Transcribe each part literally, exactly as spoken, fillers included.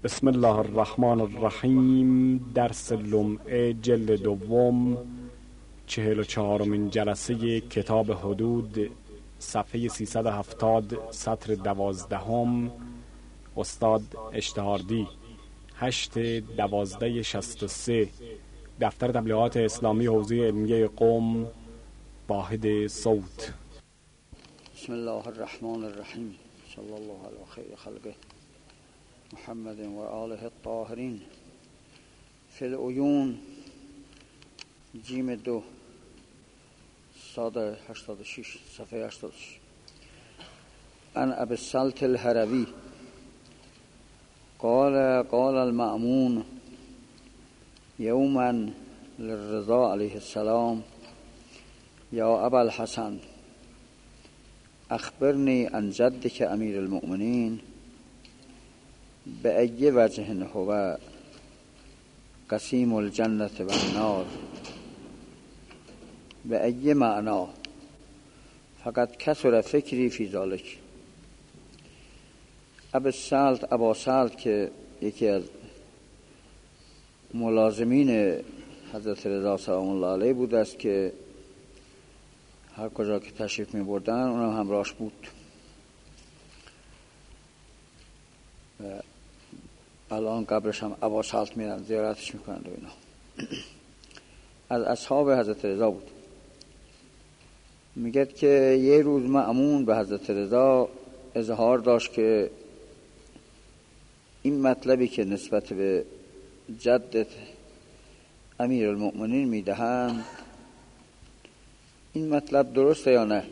بسم الله الرحمن الرحیم. درس لمعه جلد دوم، چهل و چهارمین جلسه کتاب حدود، صفحه سیصد و هفتاد، سطر دوازدهم. استاد اشتهاردی، هشت دوازده شصت و سه، دفتر تبلیغات اسلامی حوزه علمیه قم، واحد صوت. بسم الله الرحمن الرحیم. صلی الله علی خیر خلقه محمد و آله الطاهرین. فی العیون، جیم دو، ساده هشتاد و شش، صفحه هشتاد و شش. عن ابی السلط الهروی قال قال المأمون یوما للرضا علیه السلام: یا ابا الحسن، اخبرنی عن جدک امیر المؤمنین، بأی وجه هو قسیم الجنة و النار، بأی معنا، فقد کثر فکری فی ذلک. ابی السلط، ابا سلط که یکی از ملازمین حضرت رضا سلام الله علیه بود است که هر کجا که تشریف می بردن اونم همراهش بود. الان قبرش هم ابا سلط میرن زیارتش میکنن و اینا. از اصحاب حضرت رضا بود. میگه که یه روز مأمون به حضرت رضا اظهار داشت که این مطلبی که نسبت به جدت امیر المؤمنین میدهند، این مطلب درسته یا نه؟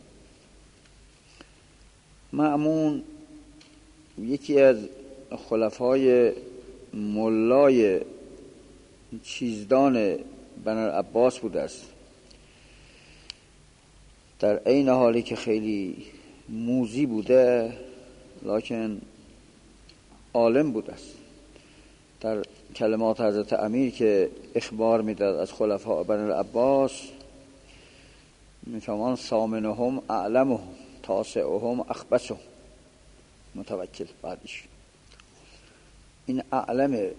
مأمون یکی از خلفای ملای چیزدان بنی العباس بود است، در عین حالی که خیلی موذی بوده لکن عالم بود است. در کلمات حضرت امیر که اخبار میداد از خلفای بنی العباس میفهمان: ثامنهم اعلمهم، تاسعهم اخبثهم. متوکل بعدش این اعلم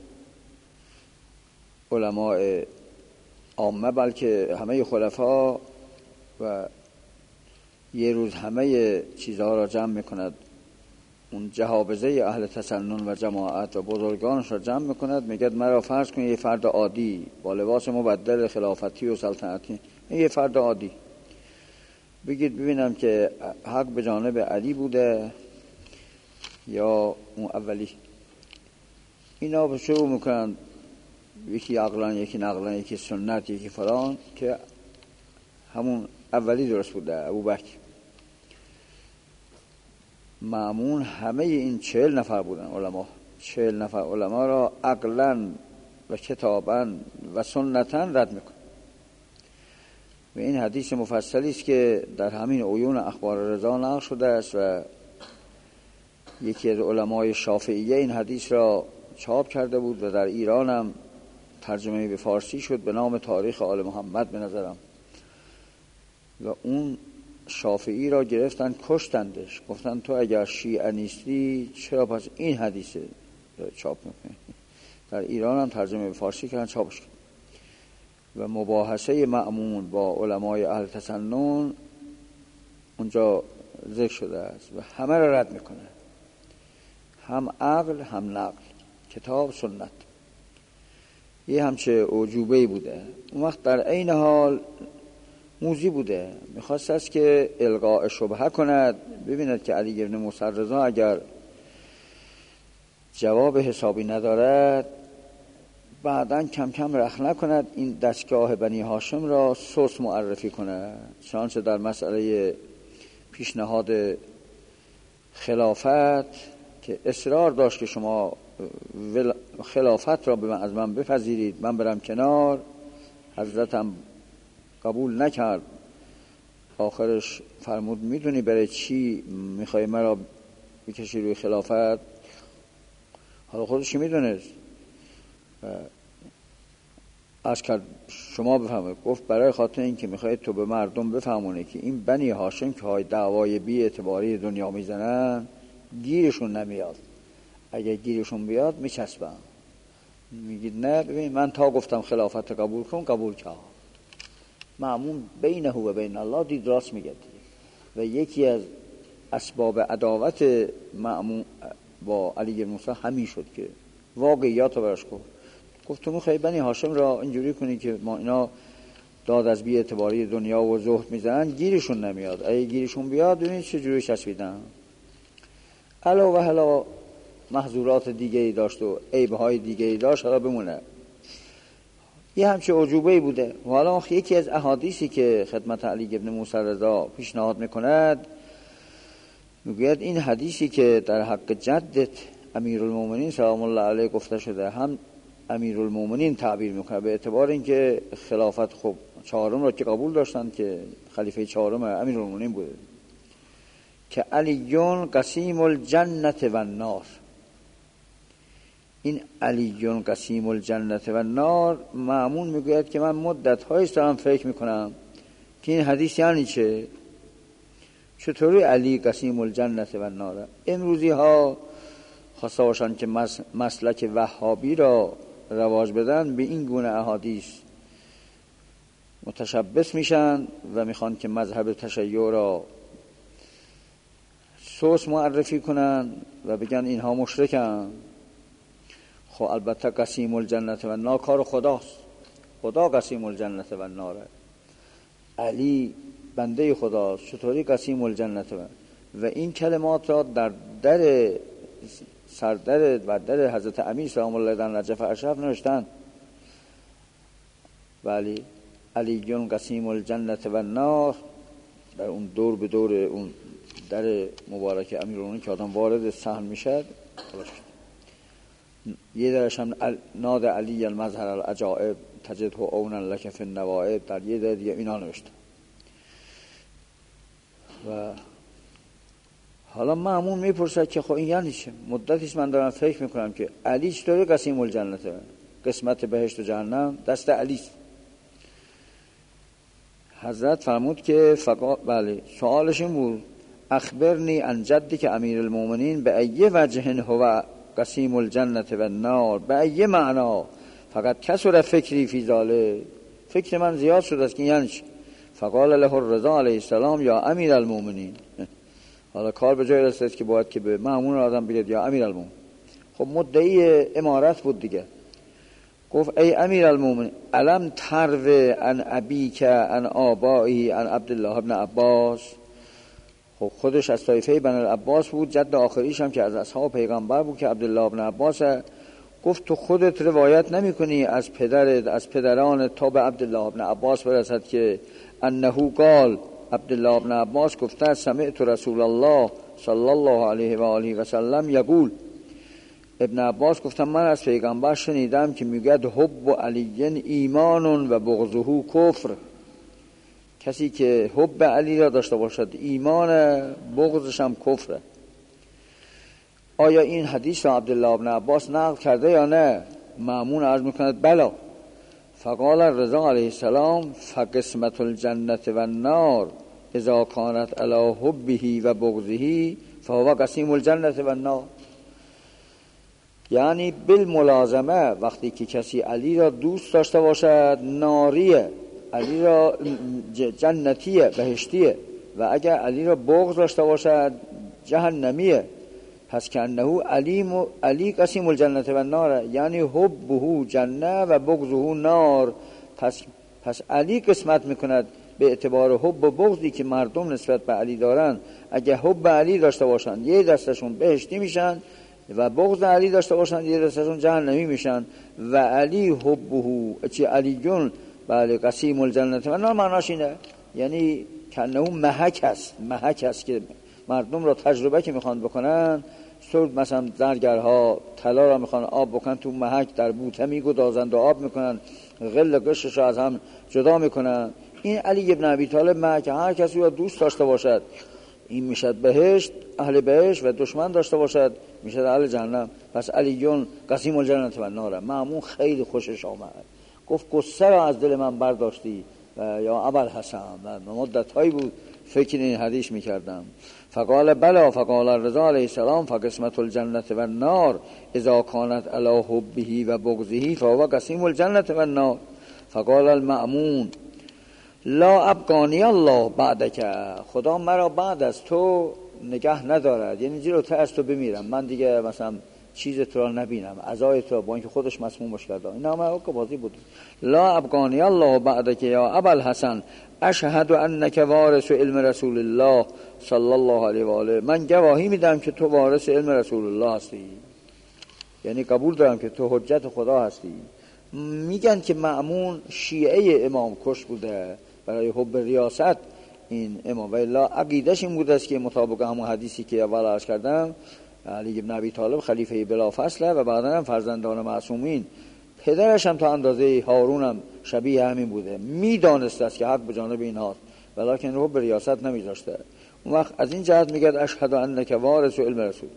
علماء عامه، بلکه همه خلفا، و یه روز همه چیزها را جمع میکند، اون جهابزه اهل تسنن و جماعت و بزرگانش را جمع میکند. میگه مرا فرض کنید یه فرد عادی با لباس مبدل خلافتی و سلطنتی، یه فرد عادی، بگید ببینم که حق به جانب علی بوده یا اون اولی. اینا به شروع میکنن، یکی عقلان، یکی نقلان، یکی سنت، یکی فلان، که همون اولی درست بوده، ابوبکر. مأمون همه این چهل نفر بودن علما، چهل نفر علما را عقلن و کتابن و سنتن رد میکن. و این حدیث مفصلی است که در همین عیون اخبار رضا نقل شده است و یکی از علمای شافعیه این حدیث را چاپ کرده بود و در ایران هم ترجمه به فارسی شد به نام تاریخ آل محمد به نظرم. و اون شافعی را گرفتن کشتندش، گفتن تو اگر شیعه نیستی چرا پس این حدیث چاپ میکنی؟ در ایران هم ترجمه به فارسی کردن، چاپش کرد. و مباحثه مأمون با علمای اهل تسنن اونجا ذکر شده است و همه را رد میکنه، هم عقل هم نقل، کتاب سنت. یه همچه عجوبه‌ای بوده. اون وقت در عین حال موذی بوده، میخواست است که القاء شبهه کند، ببیند که علی بن موسی رضا اگر جواب حسابی ندارد بعداً کم کم رخ نکند این دستگاه بنی هاشم را سوس معرفی کند. چنانچه در مسئله پیشنهاد خلافت که اصرار داشت که شما خلافت را به من از من بپذیرید، من برم کنار، حضرتم قبول نکرد. آخرش فرمود میدونی برای چی میخوای مرا بکشی روی خلافت؟ حالا خودش میدونست. از کرد شما بفهمید. گفت برای خاطر این که میخواید تو به مردم بفهمونه که این بنی هاشم که های دعوای بی اعتباری دنیا میزنن گیرشون نمیاد، اگه گیرشون بیاد میچسبم. میگید نه ببین من تا گفتم خلافت قبول کن قبول کرد. مأمون بینه و بین الله دید راست میگه. و یکی از اسباب عداوت مأمون با علی بن موسی همین شد که واقعیات رو براش گفت. گفت تو میخوای بنی هاشم را اینجوری کنی که ما اینا داد از بی اعتباری دنیا و زهد میزنن، گیرشون نمیاد. اگه گیرشون بیاد ببینید چه جوری چسبیدن. علاوه حالا محظورات دیگه ای داشت و عیبهای دیگه ای داشت، حالا بمونه. یه همچه عجوبه‌ای بوده. و حالا یکی از احادیثی که خدمت علی بن موسی رضا پیشنهاد میکند، میگوید این حدیثی که در حق جدت امیرالمومنین سلام الله علیه گفته شده، هم امیرالمومنین تعبیر میکنه به اعتبار اینکه خلافت خب چهارم را که قبول داشتن که خلیفه چهارم امیرالمومنین بوده، که علیون قسیم الجنت و النار. این علیون قسیم الجنت و النار، مأمون میگوید که من مدت هایست دارم فکر میکنم که این حدیث یعنی چه، چطوری علی قسیم الجنت و النار. امروزی ها خواسته باشن که مسلک وهابی را رواج بدن، به این گونه احادیث متشبث میشن و میخوان که مذهب تشیع را سوس معرفی کنن و بگن اینها مشرکن. خب البته قسیم الجنت و النار کار خداست، خدا قسیم الجنت و النار، علی بنده خداست، چطوری قسیم الجنت و و این کلمات را در در سردر و در حضرت امیر سلام الله در نجف اشرف نوشتن. ولی علیون قسیم الجنت و النار در اون دور به دور اون در مبارک امیرالمومنین که آدم وارد صحن میشد، یه درش هم ناد علی المظهر العجائب تجده اونا لک فی النوائب، در یه در دیگه اینا نوشتن. و حالا مأمون میپرسد که خب این یعنی چه؟ مدتیش من دارم فکر میکنم که علی چطوری قسیم الجنته، قسمت بهشت و جهنم دست علیست. حضرت فرمود که فقا بله سوالش این بود اخبرنی عن جدی که امیر المومنین به ای وجه هو قسیم الجنت و النار، به ای معنا، فقط کسر فکری فی ذاله، فکر من زیاد شده است که یعنی چه. فقال له الرضا علیه السلام یا امیر المومنین. حالا کار به جای رسید که باید که به مأمون آدم بگید یا امیر المومنین. خب مدعی امارت بود دیگه. گفت ای امیر المومنین علم تروه عن ابیک عن آبایی عن عبدالله ابن عباس. خب خودش از طایفه بن العباس بود، جد آخریش هم که از اصحاب پیغمبر بود که عبدالله ابن عباس. گفت تو خودت روایت نمی کنی از پدرت از پدران تا به عبدالله ابن عباس برسد که انه قال، عبدالله ابن عباس گفته سمعت رسول الله صلی الله علیه و آله و سلم یقول، ابن عباس گفتم من از پیغمبر شنیدم که میگه حب علی ایمان و بغضه کفر. کسی که حب علی را داشته باشد ایمان، بغضش هم کفره. آیا این حدیث را عبدالله ابن عباس نقل کرده یا نه؟ مأمون عرض میکند بلا. فقال الرضا علیه السلام فقسمت الجنت و النار اذا کانت علی حبه و بغضه فهو قسیم الجنت و النار. یعنی بالملازمه وقتی که کسی علی را دوست داشته باشد ناریه، علی را جنتیه بهشتیه، و اگر علی را بغض داشته باشد جهنمیه. پس که انه علی, م... علی قسیم الجنت و النار، یعنی حبه جنه و بغضه نار. پس, پس علی قسمت میکند به اعتبار حب و بغضی که مردم نسبت به علی دارن. اگه حب علی داشته باشن یه دستشون بهشتی میشن و بغض علی داشته باشن یه دستشون جهنمی میشن. و علی حبه چی علیون بله قسیم الجنت و النار معناش اینه، یعنی کنه محک است، محک است که مردم را تجربه که میخوان بکنن. سرد مثلا زرگرها طلا را میخوان آب بکنن تو محک در بوته میگذارند و آب میکنن، غل قشرش را از هم جدا میکنن. این علی ابن ابی طالب محک، هر کسی را دوست داشته باشد این میشد بهشت، اهل بهشت، و دشمن داشته باشد میشد اهل جهنم. پس علیون قسیم الجنت و النار. مأمون خیلی خوشش آمد، گفت قصه را از دل من برداشتی و یا ابوالحسن. و مدت هایی بود فکر این حدیث میکردم. فقال بلا فقال الرضا علیه السلام فقسمت الجنة و النار اذا كانت علی حبه و بغضه فهو قسیم الجنة و النار. فقال المأمون لا ابقانی الله بعدک، خدا مرا بعد از تو نگه ندارد، یعنی جلوتر از تو بمیرم، من دیگه مثلا چیز تو را نبینم، عزای تو، با اینکه خودش مسمومش کرده. این همه که بازی بود. لا ابقانی الله بعدک یا ابا الحسن اشهد انک وارث علم رسول الله صلی الله علیه و آله، من گواهی میدم که تو وارث علم رسول الله هستی، یعنی قبول دارم که تو حجت خدا هستی. میگن که مأمون شیعه امام کش بوده برای حب ریاست این امام، و الا عقیدش این بوده است که مطابق همون حدیثی که اول عرض کردم علی بن ابی طالب خلیفه بلا فصله و بعدا هم فرزندان معصومین، پدرش هم تا اندازه هارون هم شبیه همین بوده، میدانسته است که حق به جانب اینهاست ولکن حب ریاست نمیذاشته. اون وقت از این جهت میگه اشهد انک وارث علم رسول.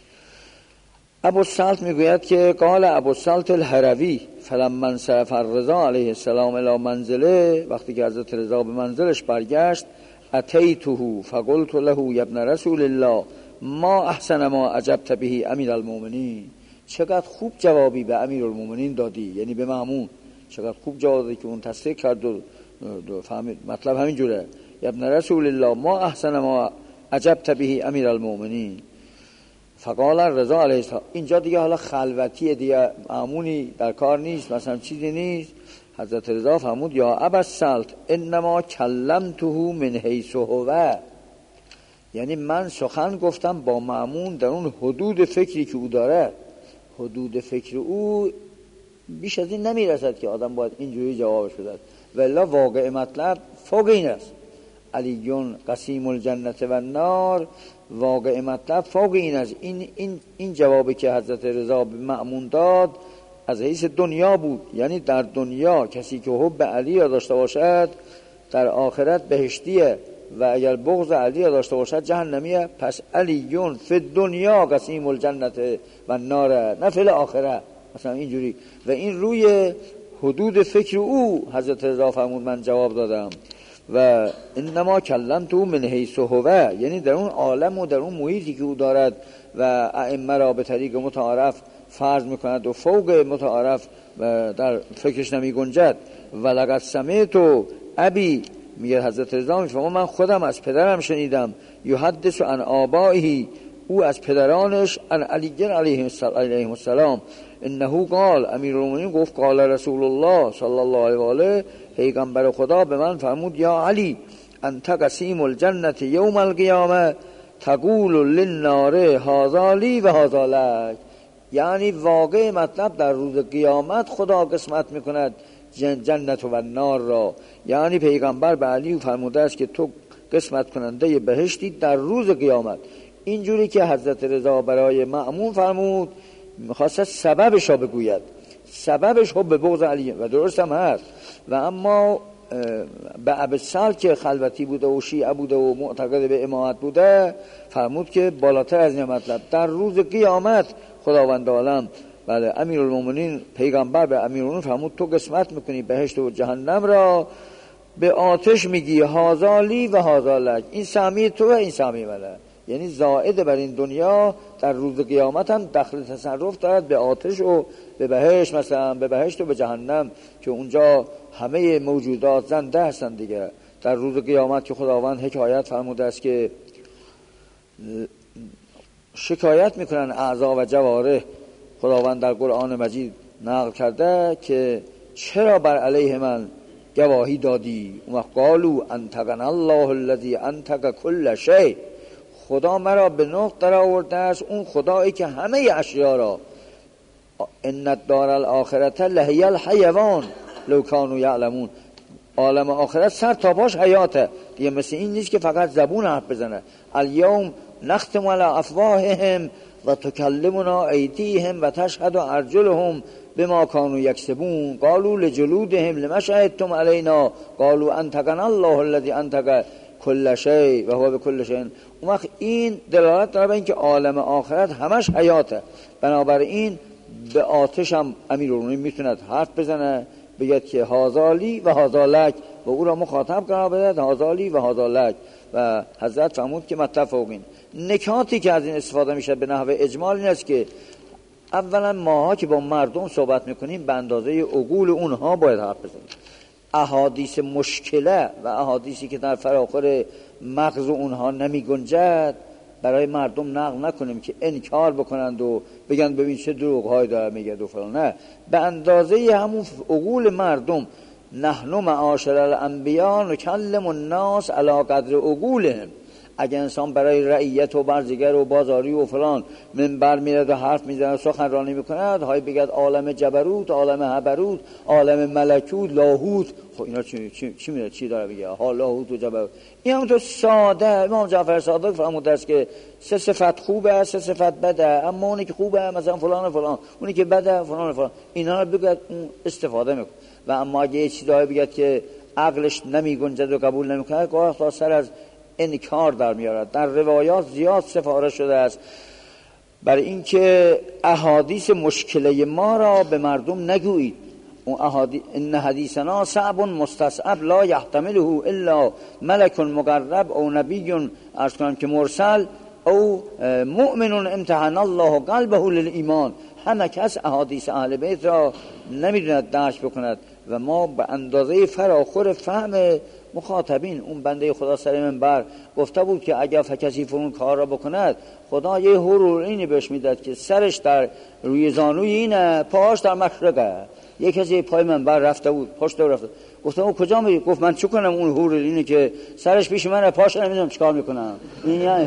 ابو السلط میگوید که قال ابو السلط الهروی فلما انصرف الرضا علیه السلام الی منزله، وقتی که حضرت رضا به منزلش برگشت، اتیته فقلت له یا ابن رسول الله ما احسن ما عجبت به امیر المؤمنین، چقدر خوب جوابی به امیر المؤمنین دادی، یعنی به مأمون چقدر خوب جواب دادی که اون تصدیق کرد و فهمید مطلب همین جوره. یا ابن رسول الله ما احسن ما عجبت به امیر المؤمنین. فقال رضا علیه السلام، اینجا دیگه حالا خلوتی دیگه مأمونی در کار نیست، مثلا چیزی نیست. حضرت رضا فرمود یا ابا السلط انما کلمته من حیث هو، یعنی من سخن گفتم با مأمون در اون حدود فکری که او داره، حدود فکر او بیش از این نمیرسد که آدم باید اینجوری جوابش بده، ولی واقع مطلب فوق این است. علیون قسیم الجنة و النار، واقع مطلب فوق این است. این, این, این جوابی که حضرت رضا به مأمون داد از حیث دنیا بود، یعنی در دنیا کسی که حب علی را داشته باشد در آخرت بهشتیه و اگر بغض علی را داشته باشد جهنمیه. پس علیون فی دنیا قسیم الجنة و النار، نه فی الاخره، مثلا اینجوری. و این روی حدود فکر او حضرت رضا فرمود من جواب دادم. و انما کلمته من حیث هو، یعنی در اون عالم و در اون محیطی که او دارد و ائمه را به طریق متعارف فرض میکند و فوق متعارف در فکرش نمی گنجد. و لقد سمعت ابی، میگه حضرت رضا میفرماید من خودم از پدرم شنیدم، یحدث عن آبائه، او از پدرانش، عن علی علیه السلام، انه قال، امیرالمومنین گفت قال رسول الله صلی الله علیه و آله، پیغمبر خدا به من فرمود یا علی انت قسیم الجنة یوم القیامه تقول للنار هذا لی و هذا لک، یعنی واقع مطلب در روز قیامت خدا قسمت میکند جنت و نار را، یعنی پیغمبر به علی فرموده است که تو قسمت کننده بهشتی در روز قیامت. اینجوری که حضرت رضا برای مأمون فرمود میخواست سببش را بگوید، سببش حب بغض علی و درست هم هست. و اما به ابوالسلط که خلوتی بوده و شیعه بوده و معتقد به امامت بوده فرمود که بالاتر از این مطلب در روز قیامت خداوند عالم، بله امیرالمومنین پیغمبر به امیرالمومنین فرمود تو قسمت میکنی بهشت و جهنم را، به آتش میگی هذا لی و هذا لک، این سهمی تو و این سهمی منه، یعنی زائد بر این دنیا در روز قیامت هم دخل تصرف دارد به آتش و به بهشت، مثلا به بهشت و به جهنم که اونجا همه موجودات زنده هستند دیگه. در روز قیامت که خداوند حکایت فرموده است که شکایت میکنن اعضا و جوارح، خداوند در قرآن مجید نقل کرده که چرا بر علیه من گواهی دادی؟ و قالوا انطقنا الله الذی انطق كل شیء، خدا مرا به نطق در آورده است، اون خدایی که همه اشیا را، ان الدار الاخرة لهی الحیوان لو کانوا یعلمون، عالم آخرت سر تا پاش حیاته دیگه، مثل این نیست که فقط زبون حرف بزنه. الیوم نختم علی افواههم و تکلمنا ایدیهم و تشهد ارجلهم بما كانوا یکسبون قالوا لجلودهم لما شهدتم علینا قالوا انطقنا الله الذی انطق كل شیء و هو بكل شیء. اون وقت این دلالت داره به این که عالم آخرت همش حیاته، بنابراین به آتش هم امیرالمومنین میتوند حرف بزنه، بگید که هذا لی و هذا لک، و او را مخاطب قرار بدهد هازالی و هازالک. و حضرت فرمود که مطلب فوقین. نکاتی که از این استفاده میشه به نحو اجمال این است که اولا ماها که با مردم صحبت میکنیم به اندازه عقول اونها باید حرف بزنیم. احادیث مشکله و احادیثی که در فراخور مغز اونها نمی گنجد برای مردم نقل نکنیم که انکار بکنند و بگن ببین چه دروغ‌هایی داره میگه و فلان. نه، به اندازه همون عقول مردم. نحن معاشر الانبیا نکلم الناس علی قدر عقولهم. اگه انسان برای رعیت و برزگر و بازاری و فلان منبر میرد و حرف میزنه سخنرانی میکند، های بگد عالم جبروت، عالم هبروت، عالم ملکوت، لاهوت، خب اینا چی چی چی میره چی داره بگه؟ ها لاهوت و جبروت. این هم تو ساده. امام جعفر صادق فرموده است که سه صفت خوبه، سه صفت بده، اما اونی که خوبه مثلا فلان فلان، اونی که بده فلان فلان. اینا رو بگد اون استفاده میکنه. و اما اگه یه چیزایی بگد که عقلش نمیگنجد و قبول نمیکنه، گاه تا سر از انکار در میارد. در روایات زیاد سفارش شده است برای اینکه احادیث مشکله ما را به مردم نگویید. اون احادیث ان حدیثنا صعب مستصعب لا یحتمله الا ملک مقرب او نبی عرض کنم که مرسل او مؤمن امتحن الله قلبه للایمان. همه کس احادیث اهل بیت را نمیدوند درک بکند و ما به اندازه فراخور فهم مخاطبین. اون بنده خدا سر منبر گفته بود که اگر کسی فرون کار را بکند خدا یه حرور اینی بهش میداد که سرش در روی زانوی اینه، پاش در مشرقه. یک کسی پای منبر رفته بود، پشت رفته. گفتم او کجا میری؟ گفت من چه کنم اون حور اینه که سرش پیش منه، پاش نمیدونم چیکار میکنم. این یعنی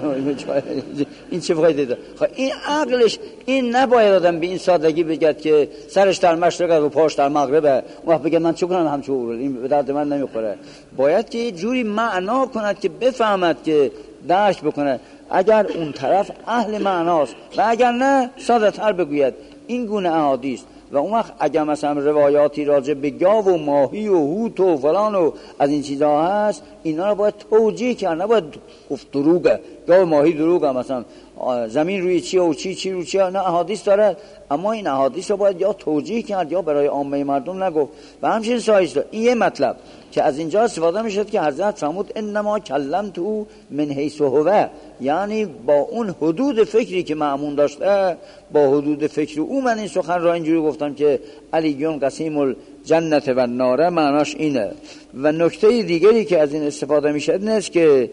این چه فایده داره؟ خب این عقلش این نباید آدم به این سادگی بگه که سرش در مشرق و پاش در مغربه. اون وقت بگه من چه کنم همچون حور، این به درد من نمیخوره. باید که یه جوری معنا کند که بفهمد، که درک بکنه. اگر اون طرف اهل معناست و اگر نه ساده تر بگوید این گونه احادیث. و اون وقت اگر مثلا روایاتی راجع به گاو و ماهی و هوت و فلان و از این چیزها هست، اینا رو باید توجیه کرد، نباید گفت دروغه، گاو و ماهی دروغه، مثلا زمین روی چی و چی چی رو چی. نه، احادیث داره، اما این احادیث رو باید یا توجیه کرد یا برای عامه مردم نگفت. و همچنین سایش داره. این یه مطلب که از اینجا استفاده میشد که حضرت فرمود انما کلمتو من حیث هو، یعنی با اون حدود فکری که مأمون داشته، با حدود فکر او من این سخن را اینجوری گفتم که علیون قسیم الجنت و النار. معناش اینه. و نکته دیگری که از این استفاده میشد این است که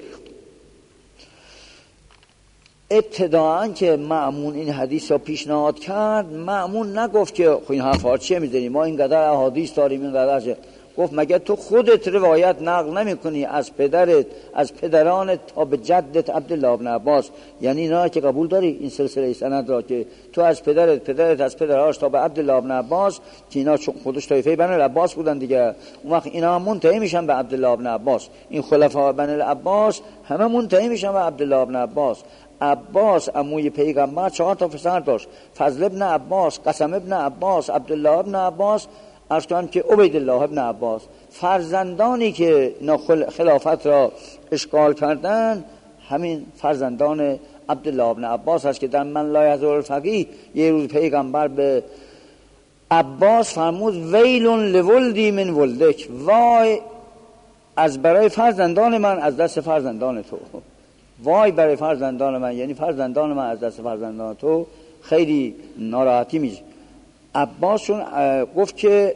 ابتداعا که مأمون این حدیث را پیشنهاد کرد، مأمون نگفت که خب این حرفا چیه می‌زنی، ما اینقدر احادیث داریم اینقدر چه. گفت مگه تو خودت روایت نقل نمی کنی از پدرت، از پدرانت تا به جدت عبدالله بن عباس؟ یعنی اینا که قبول داری این سلسله سند را که تو از پدرت، پدرت از پدرهاش تا به عبدالله بن عباس، که اینا خودش طایفه بنی العباس بودن دیگه، اون وقت اینا منتهی میشن به عبدالله بن عباس. این خلفاء بنی العباس همه منتهی میشن به عبدالله بن عباس. عباس عموی پیغمبر چهار تا پسر داشت: فضل ابن عباس، قسم ابن عباس، عبدالله ابن عباس، عرض کنم که عبیدالله ابن عباس. فرزندانی که خلافت را اشغال کردن همین فرزندان عبدالله ابن عباس هست که در من لا یحضر الفقیه یه روز پیغمبر به عباس فرمود ویلون لولدی من ولدک، وای از برای فرزندان من از دست فرزندان تو، وای برای فرزندان من، یعنی فرزندان من از دست فرزندان تو خیلی ناراحتی میشه. عباسشون گفت که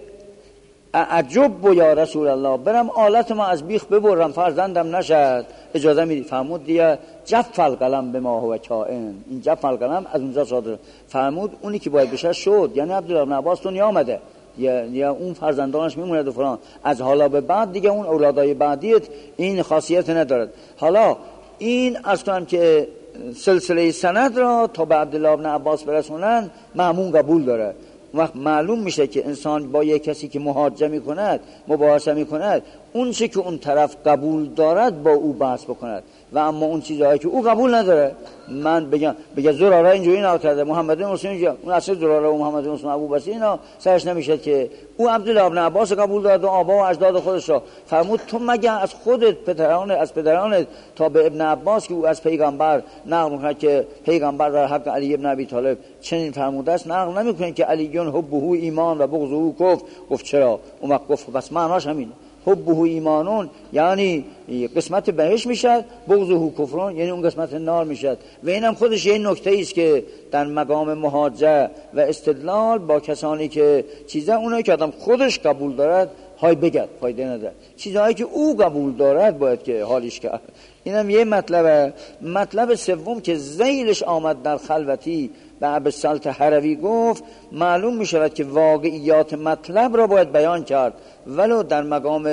عجب و یا رسول الله، برم آلت ما از بیخ ببرم فرزندم نشد، اجازه میدی؟ فرمود دیگه جف القلم به ما هو کائن. این جف القلم از اونجا صادر. فرمود اونی که باید بشه شد، یعنی عبدالله بن عباس تو نیامده، یا یا اون فرزندانش میمونه و فلان. از حالا به بعد دیگه اون اولادای بعدیت این خاصیت ندارد. حالا این اصلا که سلسله سند را تا به عبدالله بن عباس برسونن مأمون قبول داره. وقت معلوم میشه که انسان با یک کسی که محاجه میکند، مباحثه میکند، اون چی که اون طرف قبول دارد با او بحث بکند. و اما اون چیزهایی که او قبول نداره، من بگم بگم زراره اینجوری نقل کرده، محمد بن مسلم اینجا، اون اصل زراره و محمد بن مسلم ابو بصری اینا سرش نمیشه که او عبدالله بن عباس قبول دارد و آبا و اجداد خودش را. فرمود تو مگه از خودت پدران از پدرانت تا به ابن عباس که او از پیغمبر نقل میکنه که پیغمبر در حق علی ابن ابی طالب چنین فرموده است، نقل نمیکنه که علیون حبه ایمان و بغضه کفر. گفت چرا؟ اون وقت گفت بس معناش همینه. حبه ایمانون یعنی قسمت بهش میشد، بغضه کفرون یعنی اون قسمت نار میشد. و اینم خودش یه نکته است که در مقام محاجه و استدلال با کسانی که چیزا اونایی که آدم خودش قبول دارد های بگد فایده نداره، چیزهایی که او قبول دارد باید که حالیش کرد. اینم یه مطلبه. مطلب سوم که ذیلش آمد در خلوتی به ابوالسلط هروی گفت، معلوم می شود که واقعیات مطلب را باید بیان کرد ولو در مقام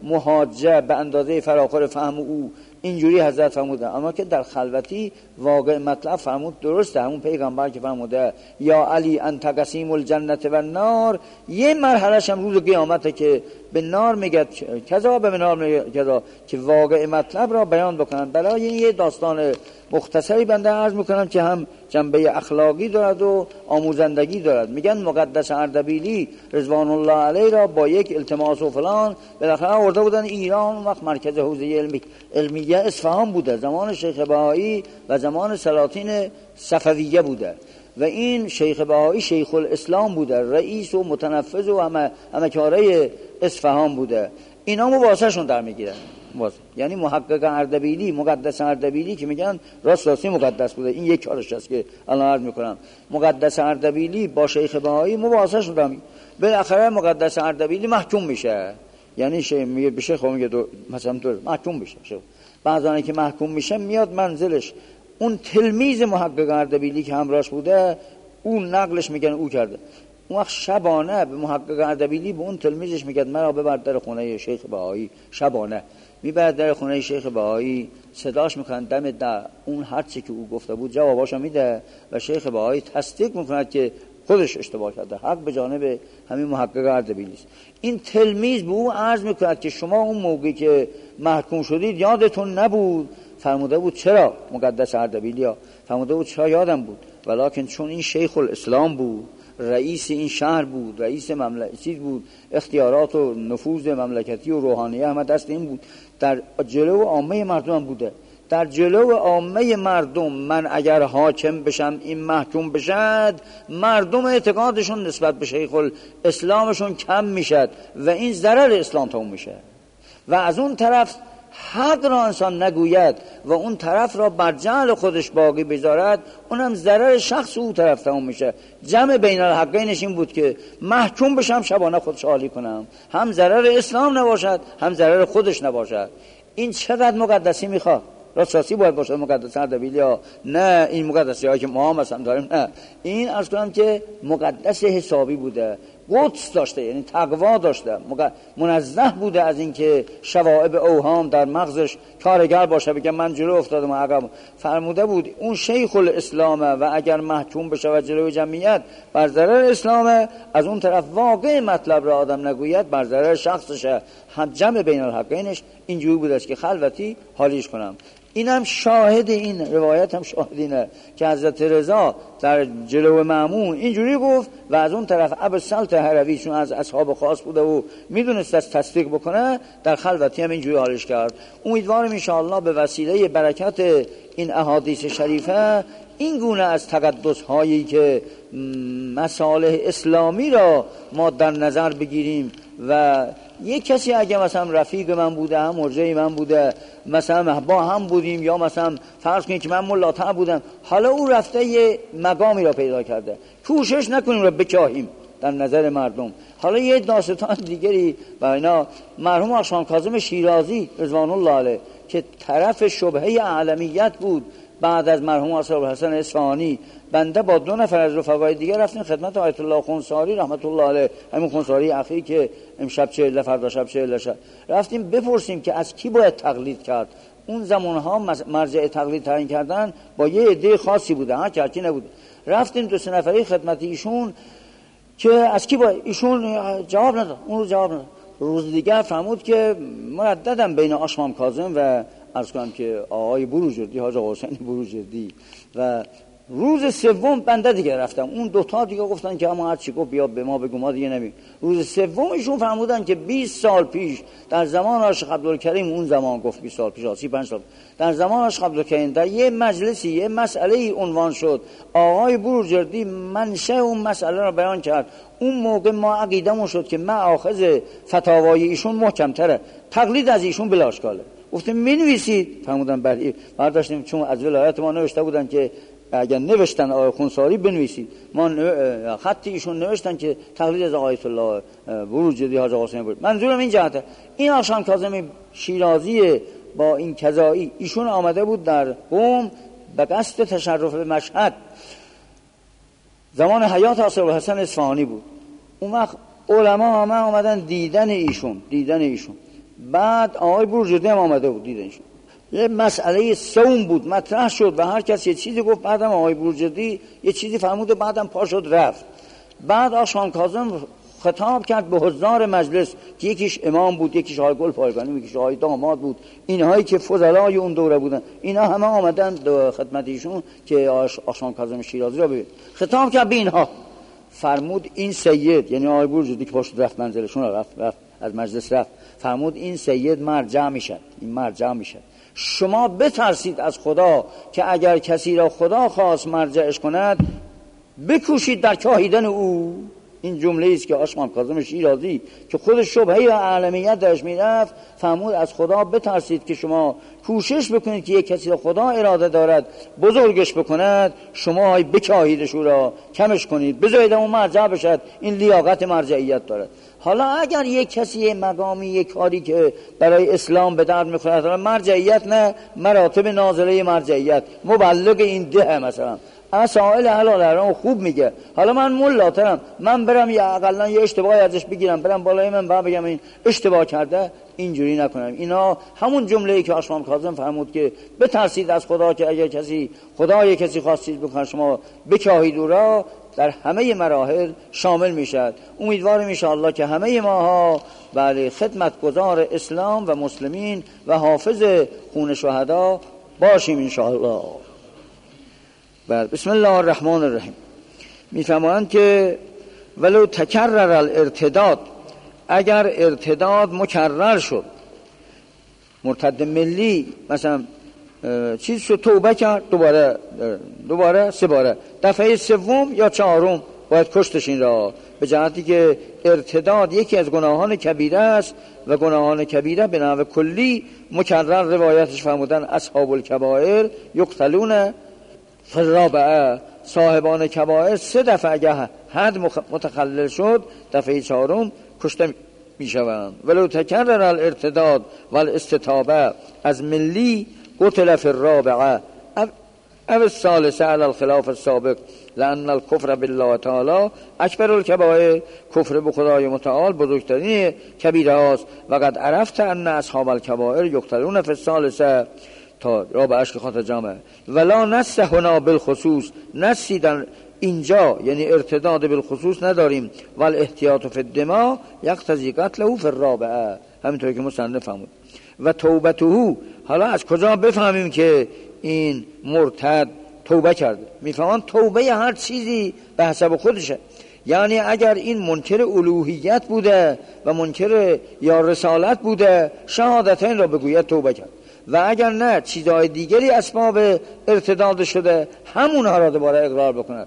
محاجه به اندازه فراخور فهم او اینجوری حضرت فرموده، اما که در خلوتی واقع مطلب فرمود درسته. همون پیغمبر که فرموده یا علی انت قسیم الجنت و النار، یه مرحله‌ش هم روز قیامته که به نار میگه کذا به نار میگه کذا، که واقع مطلب را بیان بکنن. برای این یه داستان مختصری بنده عرض میکنم که هم جنبه اخلاقی دارد و آموزندگی دارد. میگن مقدس اردبیلی رضوان الله علیه را با یک التماس و فلان بالاخره آورده بودن ایران. اون وقت مرکز حوزه علمی علمیه اصفهان بوده، زمان شیخ بهایی و زمان سلاطین صفویه بوده و این شیخ بهایی شیخ الاسلام بوده، رئیس و متنفذ و همه همه کاره اصفهان بوده. اینا مباحثه شون در میگیرن. یعنی محقق اردبیلی، مقدس اردبیلی که میگن راست راستی مقدس بوده، این یک کارش است که الان عرض میکنم. مقدس اردبیلی با شیخ بهایی مباحثه شون در میگیرن. بالاخره مقدس اردبیلی محکوم میشه، یعنی شیخ میگه به شیخ میگه مثلا تو محکوم میشه. بعضی که محکوم میشه میاد منزلش، اون تلمیذ محقق اردبیلی که همراهش بوده اون نقلش میگن او کرده. اون وقت شبانه به محقق اردبیلی به اون تلمیذش میگه مرا ببر در خونه شیخ بهایی. شبانه میبرد در خونه شیخ بهایی، صداش میکنن دم در، اون هر چی که او گفته بود جواباشو میده و شیخ بهایی تصدیق میکند که خودش اشتباه کرده، حق به جانب همین محقق اردبیلی است. این تلمیذ به او عرض میکند که شما اون موقعی که محکوم شدید یادتون نبود؟ فرموده بود چرا؟ مقدس اردبیلی ها فرموده بود چرا یادم بود، ولکن چون این شیخ الاسلام بود، رئیس این شهر بود، رئیس مملکتی بود، اختیارات و نفوذ مملکتی و روحانیه همه دست این بود، در جلو عامه مردم هم بوده. در جلو عامه مردم من اگر حاکم بشم این محکوم بشد، مردم اعتقادشون نسبت به شیخ الاسلامشون کم میشد و این ضرر اسلام تموم میشه. و از اون طرف حق را انسان نگوید و اون طرف را بر جهل خودش باقی بذارد، اونم ضرر شخص او طرف تموم میشه. جمع بین الحقینش این بود که محکوم بشم شبانه خودش عالی کنم، هم ضرر اسلام نباشد هم ضرر خودش نباشد. این چقدر مقدسی میخواد؟ راستی باید باشه مقدس اردبیلی ها؟ نه، این مقدسی هایی که ما هم مثلا داریم نه، این عرض کنم که مقدس حسابی بوده، قدس داشته، یعنی تقوا داشته، منزه بوده از اینکه شوائب اوهام در مغزش کارگر باشه بگه من جلو افتادم عقب. فرموده بود اون شیخ الاسلامه و اگر محکوم بشه و جلوی جمعیت بر ضرر اسلامه، از اون طرف واقع مطلب را آدم نگوید بر ضرر شخصشه. هم جمع بین الحقینش اینجوری بوده است که خلوتی حالیش کنم. اینم شاهد، این روایت هم شاهد اینه که حضرت رضا در جلو مأمون اینجوری گفت و از اون طرف ابوالسلط هروی چون از اصحاب خاص بوده و میدونست از تصدیق بکنه در خلوتی هم اینجوری حالش کرد. امیدوارم انشاءالله به وسیله برکت این احادیث شریفه این گونه از تقدس هایی که مصالح اسلامی را ما در نظر بگیریم و یک کسی اگه مثلا رفیق من بوده، هم مرجعی من بوده، مثلا با هم بودیم، یا مثلا فرض کنید که من ملاطع بودم، حالا او رفته یه مقامی را پیدا کرده، کوشش نکنیم را بکاهیم در نظر مردم. حالا یه داستان دیگری و اینا، مرحوم آقا کاظم شیرازی رضوان الله علیه که طرف شبهه اعلمیت بود، بعد از مرحوم آقا حسن اصفهانی بنده با دو نفر از رفقای دیگه رفتیم خدمت آیت الله خونساری رحمت الله علیه، همین خونساری اخی که امشب چهل فردا شب چهل شب، رفتیم بپرسیم که از کی باید تقلید کرد. اون زمانها مرجع تقلید تعیین کردن با یه عده خاصی بوده، ها چرکی نبوده. رفتیم دو سه نفری خدمت ایشون که از کی باید، ایشون جواب نداد، اون رو جواب نداد. روز دیگر فرمود که مرددم بین آشمام کاظم و عرض کنم که آقای بروجردی، حاج حسین بروجردی و روز سوم بنده دیگه رفتم، اون دوتا دیگه گفتن که اما هر چی گفت بیا به ما بگو، ما دیگه نمیم. روز سوم ایشون فرمودن که بیست سال پیش در زمان آشق عبدالکریم، اون زمان گفت بیست سال پیش، سی و پنج سال در زمان آشق عبدالکریم در یه مجلسی یه مسئله عنوان شد، آقای بروجردی منشأ اون مسئله را بیان کرد. اون موقع ما عقیدمون شد که مأخذ فتاوای ایشون محکم‌تره، تقلید از ایشون بلاشکاله. گفتیم می‌نویسید؟ فرمودن بله. بعد داشتیم چون از ولایت ما نوشته بودن که اگر نوشتن آقای خونساری بنویسید، ما خط ایشون نوشتن که تقلید از آیت الله بروجردی حاج آقا حسین بود. منظورم این جهته، این آقا کاظم شیرازی با این کذایی ایشون آمده بود در قم به قصد تشرف به مشهد، زمان حیات آصف الحسن اصفهانی بود. اون وقت علما همه آمدن دیدن ایشون دیدن ایشون بعد آقای بروجردی هم آمده بود دیدن ایشون. یه مسئله صوم بود مطرح شد و هر کس یه چیزی گفت، بعدم آقای بروجردی یه چیزی فرمود و بعدم پا شد رفت. بعد آقا کاظم خطاب کرد به حضار مجلس که یکیش امام بود، یکیش آقای گل پایگانی، یکیش آقای داماد بود، اینهایی که فضلای اون دوره بودن، اینا همه آمدن به خدمت ایشون که آقا کاظم شیرازی را ببین. خطاب کرد به اینها، فرمود این سید، یعنی آقای بروجردی که پاشد رفت منزلشون رفت, رفت از مجلس رفت، فرمود این سید مرجع میشد، این مرجع میشد. شما بترسید از خدا که اگر کسی را خدا خواست مرجعش کند بکوشید در کاهیدن او. این جمله است که آقا کاظم شیرازی که خود شبهه و اعلمیت درش میرفت فرمود از خدا بترسید که شما کوشش بکنید که یک کسی را خدا اراده دارد بزرگش بکند، شما های بکاهیدش او را کمش کنید، بذارید اون مرجع بشد. این لیاقت مرجعیت دارد. حالا اگر یک کسی مقامی یک کاری که برای اسلام به درد میخورد، مرجعیت نه، مراتب نازله مرجعیت، مبلغ این ده مثلا مسائل حلال حرام خوب میگه، حالا من ملاترم، من برم یا اقلا یه اشتباهی ازش بگیرم برم بالای من و بگم این اشتباه کرده، اینجوری نکنم. اینا همون جمله‌ای که آقا کاظم فرمود که بترسید از خدا که اگر کسی خدا یک کسی خواست چیز بکنه شما بکاهید او را، در همه مراحل شامل میشد. امیدوارم ان شاء الله که همه ماها برای خدمتگزار اسلام و مسلمین و حافظ خون شهدا باشیم ان شاء الله. بسم الله الرحمن الرحیم. میفهمند که ولو تکرر الارتداد، اگر ارتداد مکرر شد، مرتد ملی مثلا چیز شد توبه کرد دوباره دوباره سه باره، دفعه سوم یا چهارم باید کشتش این را، به جهتی که ارتداد یکی از گناهان کبیره است و گناهان کبیره به نحو کلی مکرر روایتش فرمودن اصحاب الکبائر یقتلون فی الرابعه، صاحبان کبائر سه دفعه اگه حد متخلل شد دفعه چهارم کشته می شوند. ولو تکرر الارتداد والاستتابه از ملی قتل فی الرابعه او الثالثه علی الخلاف السابق، لأن الكفر بالله تعالی اکبر الکبائر، کفر به خدای متعال بزرگترین کبیره هاست. و قد عرفت ان اصحاب الکبائر یقتلون فی الثالثه تا رابعهش که خاطر جامعه. ولا نص هنا بالخصوص، نصی در اینجا یعنی ارتداد بالخصوص نداریم. ول احتیاط فی الدماء یقتضی قتله فی الرابعه، همینطور که مصنف فرمود. و توبته، حالا از کجا بفهمیم که این مرتد توبه کرده؟ میفهمن توبه هر چیزی به حسب خودشه. یعنی اگر این منکر الوهیت بوده و منکر یا رسالت بوده شهادتین را بگوید توبه کرد، و اگر نه چیزهای دیگری اسباب ارتداد شده همونها را دوباره اقرار بکند.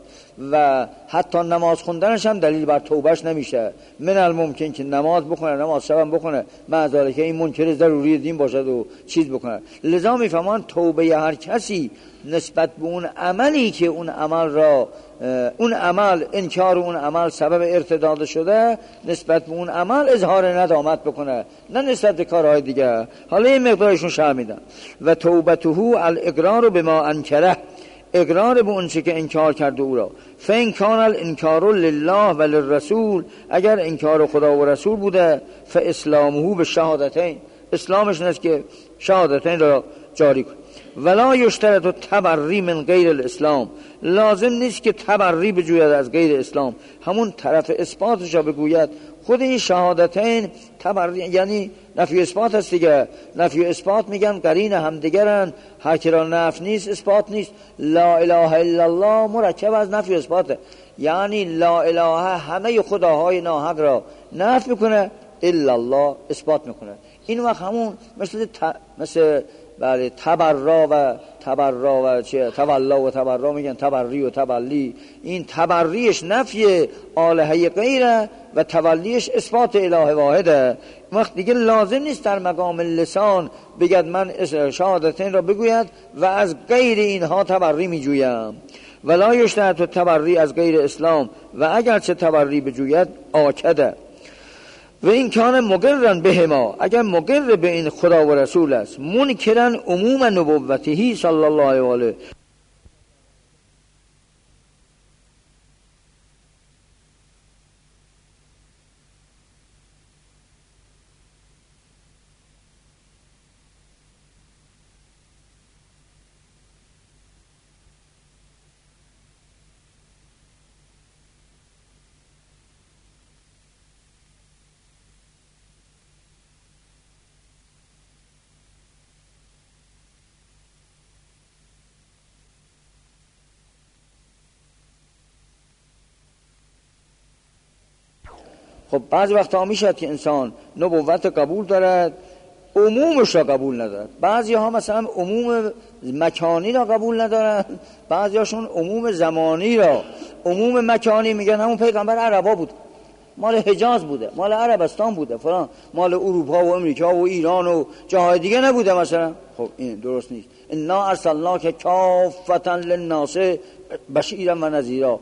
و حتی نماز خوندنش هم دلیل بر توبهش نمیشه. من الممکن که نماز بخونه، نماز شب هم بخونه، معذاره که این منکر ضروری دین باشد و چیز بکنه. لذا میفهمان توبه هر کسی نسبت به اون عملی که اون عمل را اون عمل انکار اون عمل سبب ارتداد شده، نسبت به اون عمل اظهار ندامت بکنه، نه نسبت به کارهای دیگه. حالا این مقدارشون شرح میدن. و توبته الاقرار بما انکره، اقرار به اون چه که انکار کرده او را. فین کان الانکار لله و للرسول، اگر انکار خدا و رسول بوده، فاسلامه به شهادتین، اسلامش نیست که شهادتین را جاری کنه. ولا یشترط تبری من غیر الاسلام، لازم نیست که تبری بجوید از غیر اسلام، همون طرف اثباتش را بگوید. خود این شهادتین تبری یعنی نفی اثبات هست دیگه. نفی اثبات میگن قرین همدیگرن، هر کی را نفی نیست اثبات نیست. لا اله الا الله مرکب از نفی اثباته، یعنی لا اله همه خداهای ناحق را نفی میکنه، الا الله اثبات میکنه. این وقت همون مثل ت... مثل بله تبرا و تبرا و چه تولا و تبرا میگن، تبری و تبلی. این تبریش نفی الهه غیره و تولیش اثبات اله واحده. وقت دیگه لازم نیست در مقام لسان بگد من شهادتین را بگوید و از غیر اینها تبری میجویم. ولا یشتهر تبری از غیر اسلام و اگرچه تبری بجوید آکده. و این کان مقرن به ما، اگر مقر به این خدا و رسول است، منکرن عموم نبوته صلی الله علیه و آله. خب بعضی وقتا میشد که انسان نبوت قبول دارد عمومش را قبول ندارد. بعضی ها مثلا عموم مکانی را قبول ندارن، بعضی هاشون عموم زمانی را. عموم مکانی میگن همون پیغمبر عربا بود، مال حجاز بوده، مال عربستان بوده، فلان مال اروپا و امریکا و ایران و جاهای دیگه نبوده مثلا. خب این درست نیست. انا ارسلناک کافتا للناس بشیرا و نذیرا.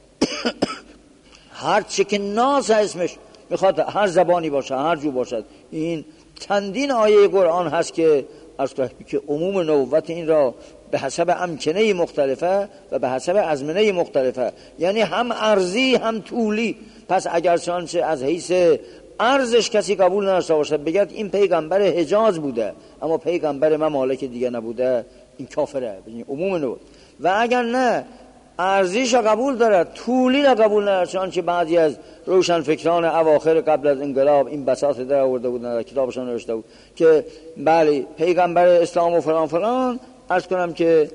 هر چه که ناس اسمش میخواد هر زبانی باشه، هر جو باشد. این چندین آیه قرآن هست که از که عموم نبوت این را به حسب امکنه مختلفه و به حسب ازمنه مختلفه، یعنی هم ارضی هم طولی. پس اگر چنانچه از حیث ارزش کسی قبول نداشته باشد بگید این پیغمبر حجاز بوده اما پیغمبر ممالک دیگه نبوده، این کافره، ببین عموم نبوت. و اگر نه ارزیش را قبول دارد، طولی را قبول ندارد، چنانچه بعضی از روشن فکران اواخر قبل از انقلاب این بساط در آورده بودن در کتابشان نوشته بود که بله پیغمبر اسلام و فلان فلان. عرض کنم که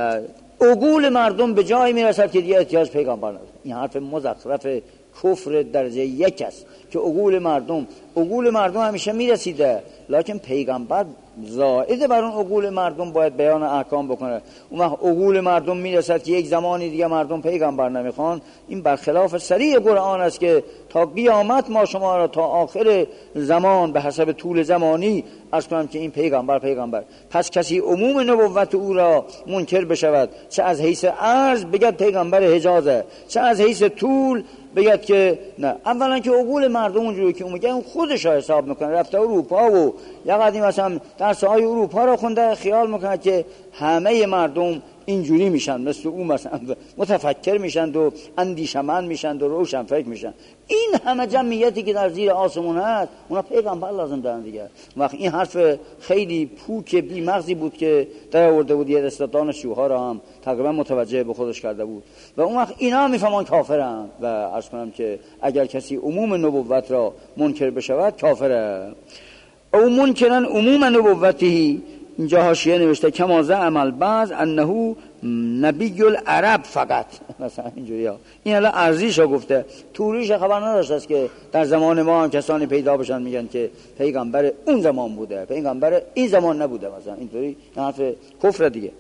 عقول مردم به جایی میرسد که دیگه احتیاج پیغمبر نداره. این حرف مزخرف کفر درجه یک است که عقول مردم عقول مردم همیشه میرسیده، لکن پیغمبر زائد بر اون عقول مردم باید بیان احکام بکنه. اون وقت عقول مردم میرسد که یک زمانی دیگه مردم پیغمبر نمیخوان. این برخلاف صریح قرآن است که تا قیامت ما شما را تا آخر زمان به حسب طول زمانی عرض کنم که این پیغمبر پیغمبر. پس کسی عموم نبوت او را منکر بشود، چه از حیث عرض بگد پیغمبر حجازه، چه از حیث طول بگد که نه. اولا که عقول مردم اونجوری که اون میگه اون خودش را حساب میکنه، رفته اروپا و یا قدیم مثلا درس‌های اروپا رو خونده، خیال میکنه که همه مردم اینجوری میشن، مثل اون مثلا متفکر میشن و اندیشمند میشن و روشن فکر میشن. این همه جمعیتی که در زیر آسمون هست اونا پیغمبر لازم دارن دیگه. وقت این حرف خیلی پوک بی مغزی بود که در آورده بود، یه دستان شوها را هم تقریبا متوجه به خودش کرده بود و اون وقت اینا میفهمن کافرن. و عرض کنم که اگر کسی عموم نبوت را منکر بشود کافره. او منکرن عموم نبوتی، اینجا حاشیه نوشته کما زعم بعض انه نبی العرب فقط، مثلا اینجوری ها. این الان ارزیشو گفته، طوریش خبر نداشته است که در زمان ما هم کسانی پیدا بشن میگن که پیغمبر اون زمان بوده، پیغمبر این زمان نبوده مثلا. اینطوری حرف کفر دیگه.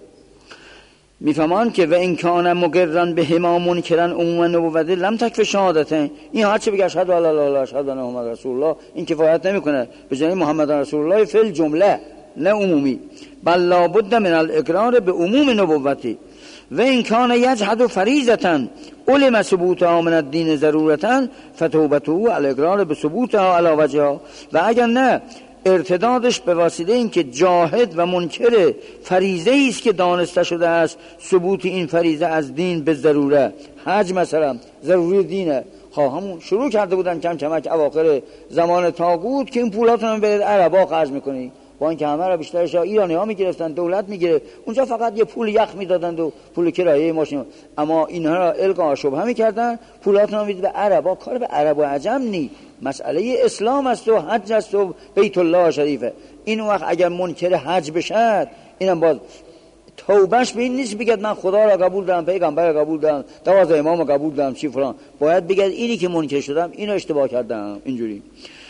میفهمان که و این کان مقرن به هما منکرن عموم نبوت لم تکف شهادتین. این هر چه بگه اشهد ان لا اله الا الله اشهد ان محمد رسول الله این کفایت نمیکنه به جای محمد رسول الله فی الجمله، نه عمومی. بل لابد من الاقرار به عموم نبوتی. و این کان یجحد فریضه علم ثبوتها من الدین ضرورتا فتوبته الاقرار به ثبوتها علی وجهها. و اگر نه ارتدادش به واسطه این که جاهد و منکر فریضه است که دانسته شده است ثبوت این فریضه از دین به ضروره. حج مثلا ضروری دینه. خواه همون شروع کرده بودن کم کمک اواخر زمان طاغوت که این پولاتون برید عربا خرج میکنی. با اینکه همه را بیشترش ایرانی ها میگرفتن، دولت میگرفت، اونجا فقط یه پول یخ میدادند و پول کرایه ماشین، اما اینها را القا شبهه میکردن، پولاتون رو میدید به عربا. کار به عرب و عجم نی، مسئله اسلام است و حج است و بیت الله شریفه. این وقت اگر منکر حج بشد، اینم باز توبهش به این نیست بگید من خدا را قبول دارم، پیغمبر را قبول دارم، دوازده امام را قبول دارم، چی فلان. باید بگید اینی که منکر شدم اینو اشتباه کردم. اینجوری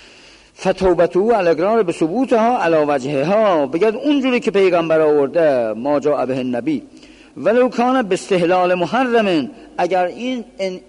فتوبتو الاقرار به ثبوتها علی وجهها، بگید اونجوری که پیغمبر آورده، ما جاء به النبی ولو کان باستحلال محرم، اگر این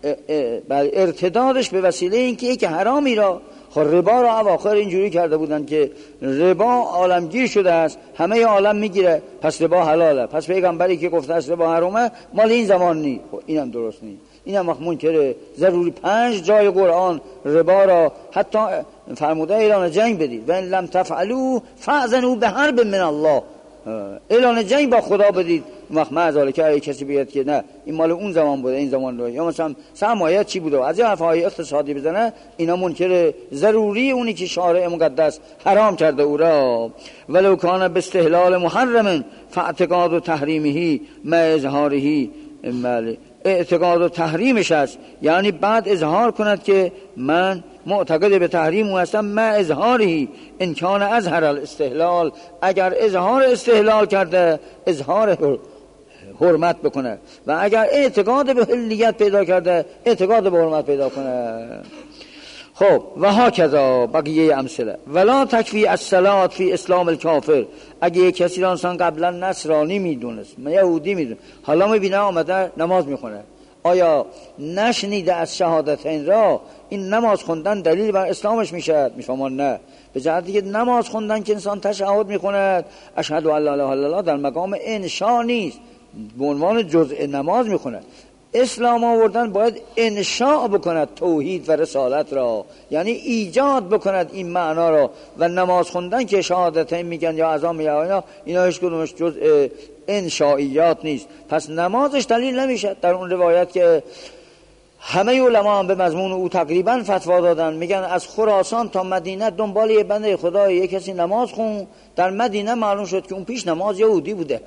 ارتدادش به وسیله اینکه یک حرامی را، خب ربا را اواخر اینجوری کرده بودن که ربا عالمگیر شده است، همه عالم میگیره، پس ربا حلاله، پس پیغمبری که گفته است ربا حرامه مال این زمان نی. خب اینم درست نی، اینم وقت منکره. ضروری پنج جای قرآن ربا را حتی فرموده اعلان جنگ بدید، و ان لم تفعلوا فاذنوا بحرب من الله، اعلان جنگ با خدا بدید. وقت معذاله که کسی بیاد که نه این مال اون زمان بوده این زمان رو، یا مثلا سرمایه چی بوده، از این حرفای اقتصادی بزنه، اینا منکر ضروری اونی که شارع مقدس حرام کرده او را. ولو کان باستحلال محرم فاعتقاد و تحریمه ما اظهاره، اعتقاد و تحریمش است، یعنی بعد اظهار کند که من معتقد به تحریم او هستم، ما اظهاری ان کان اظهر الاستحلال، اگر اظهار استحلال کرده اظهار حرمت بکنه، و اگر اعتقاد به حلیت پیدا کرده اعتقاد به حرمت پیدا کنه. خب و هاکذا بقیه امثله. ولا تکفی الصلاة فی اسلام الکافر، اگه کسی را انسان قبلا نصرانی میدونست، یهودی میدونه، حالا میبینه آمده نماز میخونه، آیا نشنیده از شهادتین را این نماز خوندن دلیل بر اسلامش میشه؟ میفهمان نه. به جهتی که نماز خوندن که انسان تشهد میخوند، اشهد ان لا اله الا الله، در مقام انشا نیست، به عنوان جزء نماز میخونه. اسلام آوردن باید انشاء بکند توحید و رسالت را، یعنی ایجاد بکند این معنا را. و نماز خوندن که شهادتین میگن یا اذان یا اینا، اینا هیچ کدومش جزء انشائیات نیست، پس نمازش دلیل نمیشه. در اون روایت که همه علما هم به مضمون او تقریبا فتوا دادن، میگن از خراسان تا مدینه دنبال یه بنده خدای یک کسی نماز خون، در مدینه معلوم شد که اون پیش نماز یهودی بوده.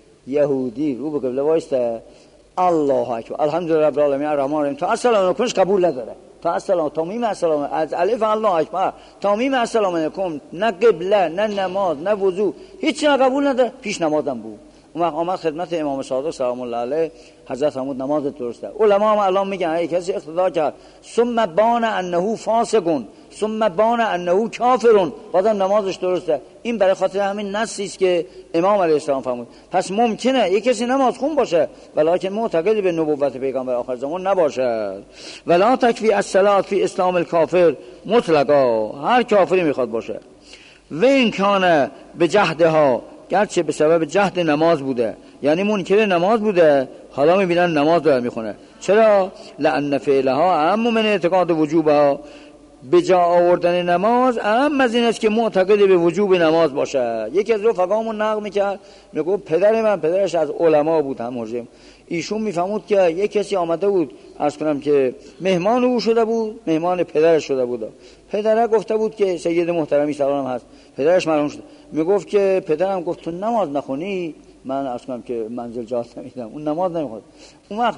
یهودی رو به قبله وایسته، الله اکبر، الحمدلله رب العالمین الرحمن الرحیم، تا السلام علیکم قبول نداره، تا السلام تا میم السلام، از الف الله اکبر تا میم السلام علیکم، نه قبله نه نماز نه وضو، هیچ چیز قبول نداره، پیش نمازم بود. اون وقت آمد خدمت امام صادق سلام الله علیه، حضرت فرمود نماز درسته. علما هم الان میگن اگه کسی اقتدا کرد ثم بان انه فاسقون ثم بان انه کافرون، بازم نمازش درسته. این برای خاطر همین نصی است که امام علیه السلام فرمود. پس ممکنه یک کسی نماز خون باشه ولکن معتقد به نبوت پیغمبر آخر زمان نباشه. ولا تکفی الصلاة فی اسلام الکافر مطلقا، هر کافری میخواد باشه. و این کانه به جهدها، گرچه به سبب جهد نماز بوده، یعنی منکر نماز بوده، حالا میبینن نماز داره میخونه. چرا؟ لأن فعلها اهم من اعتقاد وجوبها، به جا آوردن نماز اهم از این است که معتقد به وجوب نماز باشه. یکی از رفقامون نقل میکرد، میگه پدر من، پدرش از علما بود هم مرجم، ایشون میفهمود که یک کسی آمده بود، عرض کنم که مهمان او شده بود، مهمان پدرش شده بود. پدره گفته بود که سید محترمی سلام هست، پدرش معلوم شد، میگفت که پدرم گفت تو نماز نخونی من عرض کنم که منزل جات نمیدم، اون نماز نمیخواد. اون وقت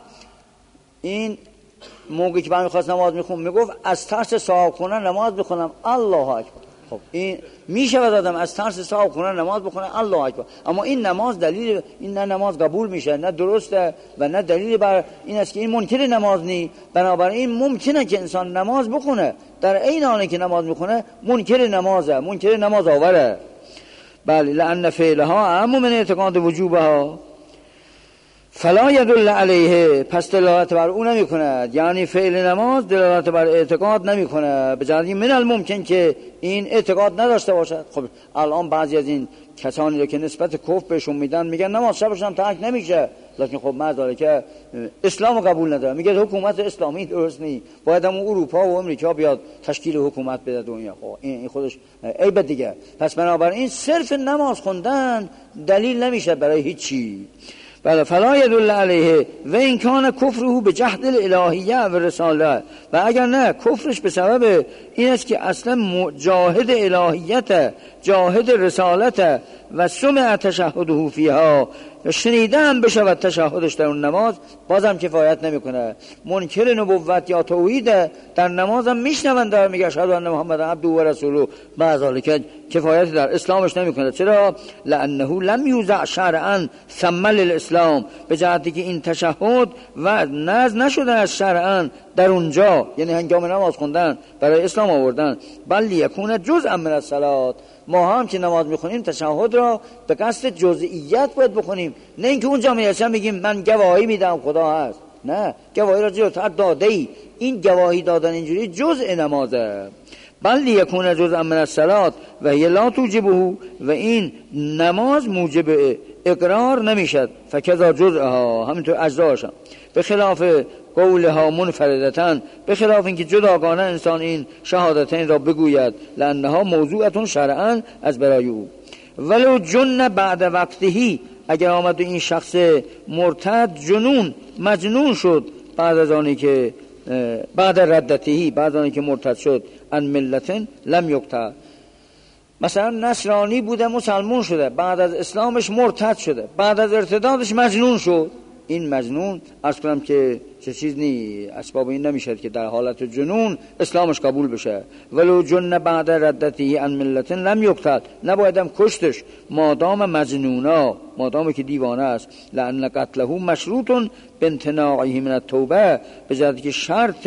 این موقعی که من میخواست نماز میخونم میگفت از ترس صاحب خونه نماز بخونم، الله اکبر. خب این میشه آدم از ترس صاحب خونه نماز بخونه، الله اکبر. اما این نماز دلیل این نه نماز قبول میشه، نه درسته و نه دلیل بر این است که این منکر نماز نی. بنابراین ممکنه که انسان نماز بخونه در عین حالی که نماز میخونه منکر نمازه، منکر نماز آوره. بله، لأن فعلها اهم من اعتقاد وجوبها فلا يدل علیه، پس دلالت بر اون نمی کند، یعنی فعل نماز دلالت بر اعتقاد نمی کند، به جهتی من الممکن که این اعتقاد نداشته باشد. خب الان بعضی از این کسانی رو که نسبت کفر بهشون میدن میگن نماز شبشون ترک نمیشه، لیکن خب معذاره که اسلام قبول نداره، میگه حکومت اسلامی درست نی، باید هم اروپا و امریکا بیاد تشکیل حکومت بده دنیا. خب این خودش عیب دیگه. پس بنابراین صرف نماز خوندن دلیل نمیشه برای هیچی. بله فلا یدل علیه و این کان کفره به جهد الالهیه و رساله، و اگر نه کفرش به سبب این است که اصلا جاهد الهیت، جاهد رسالت و سمع تشهده فیها، شنیده هم بشود تشهدش در اون نماز، بازم کفایت نمیکنه. منکر نبوت یا توحید در نماز هم میشنوند در میگه اشهد ان محمد عبده و رسوله، بعضی کفایت در اسلامش نمیکنه. چرا؟ لانه لم یوزع شرعا ثم للاسلام، به جهتی که این تشهد و نز نشده از شرعا در اونجا، یعنی هنگام نماز خوندن برای اسلام آوردن، بل یکون جزءا من الصلاه. ما هم که نماز میخونیم تشهد را به قصد جزئیات باید بخونیم، نه اینکه اونجا میرسیم میگیم من گواهی میدم خدا هست. نه، گواهی را جلوتر داده ای، این گواهی دادن اینجوری جزء نمازه. بل یکون جزءا من الصلاه و هی لا توجبه، و این نماز موجب اقرار نمیشد. فکذا جزءها، همینطور اجزاشم، به خلاف قولها منفردتن، به خلاف اینکه جداگانه انسان این شهادتین را بگوید، لانها موضوعتون شرعا از برای او. ولو جن بعد وقتهی، اگر آمد این شخص مرتد جنون مجنون شد بعد از آنی که بعد ردتهی، بعد از آنی که مرتد شد، ان ملتن لم یقطع، مثلا نصرانی بوده مسلمان شده، بعد از اسلامش مرتد شده، بعد از ارتدادش مجنون شد، این مجنون عرض کنم که چه چیز نی، اسباب این نمیشد که در حالت جنون اسلامش قبول بشه. ولو جن بعد ردته عن ملت لم یقتل، نبایدم کشتش مادام مجنونا، مادام که دیوانه است. لان قتله مشروط بامتناعه من التوبه، به جهتی که شرط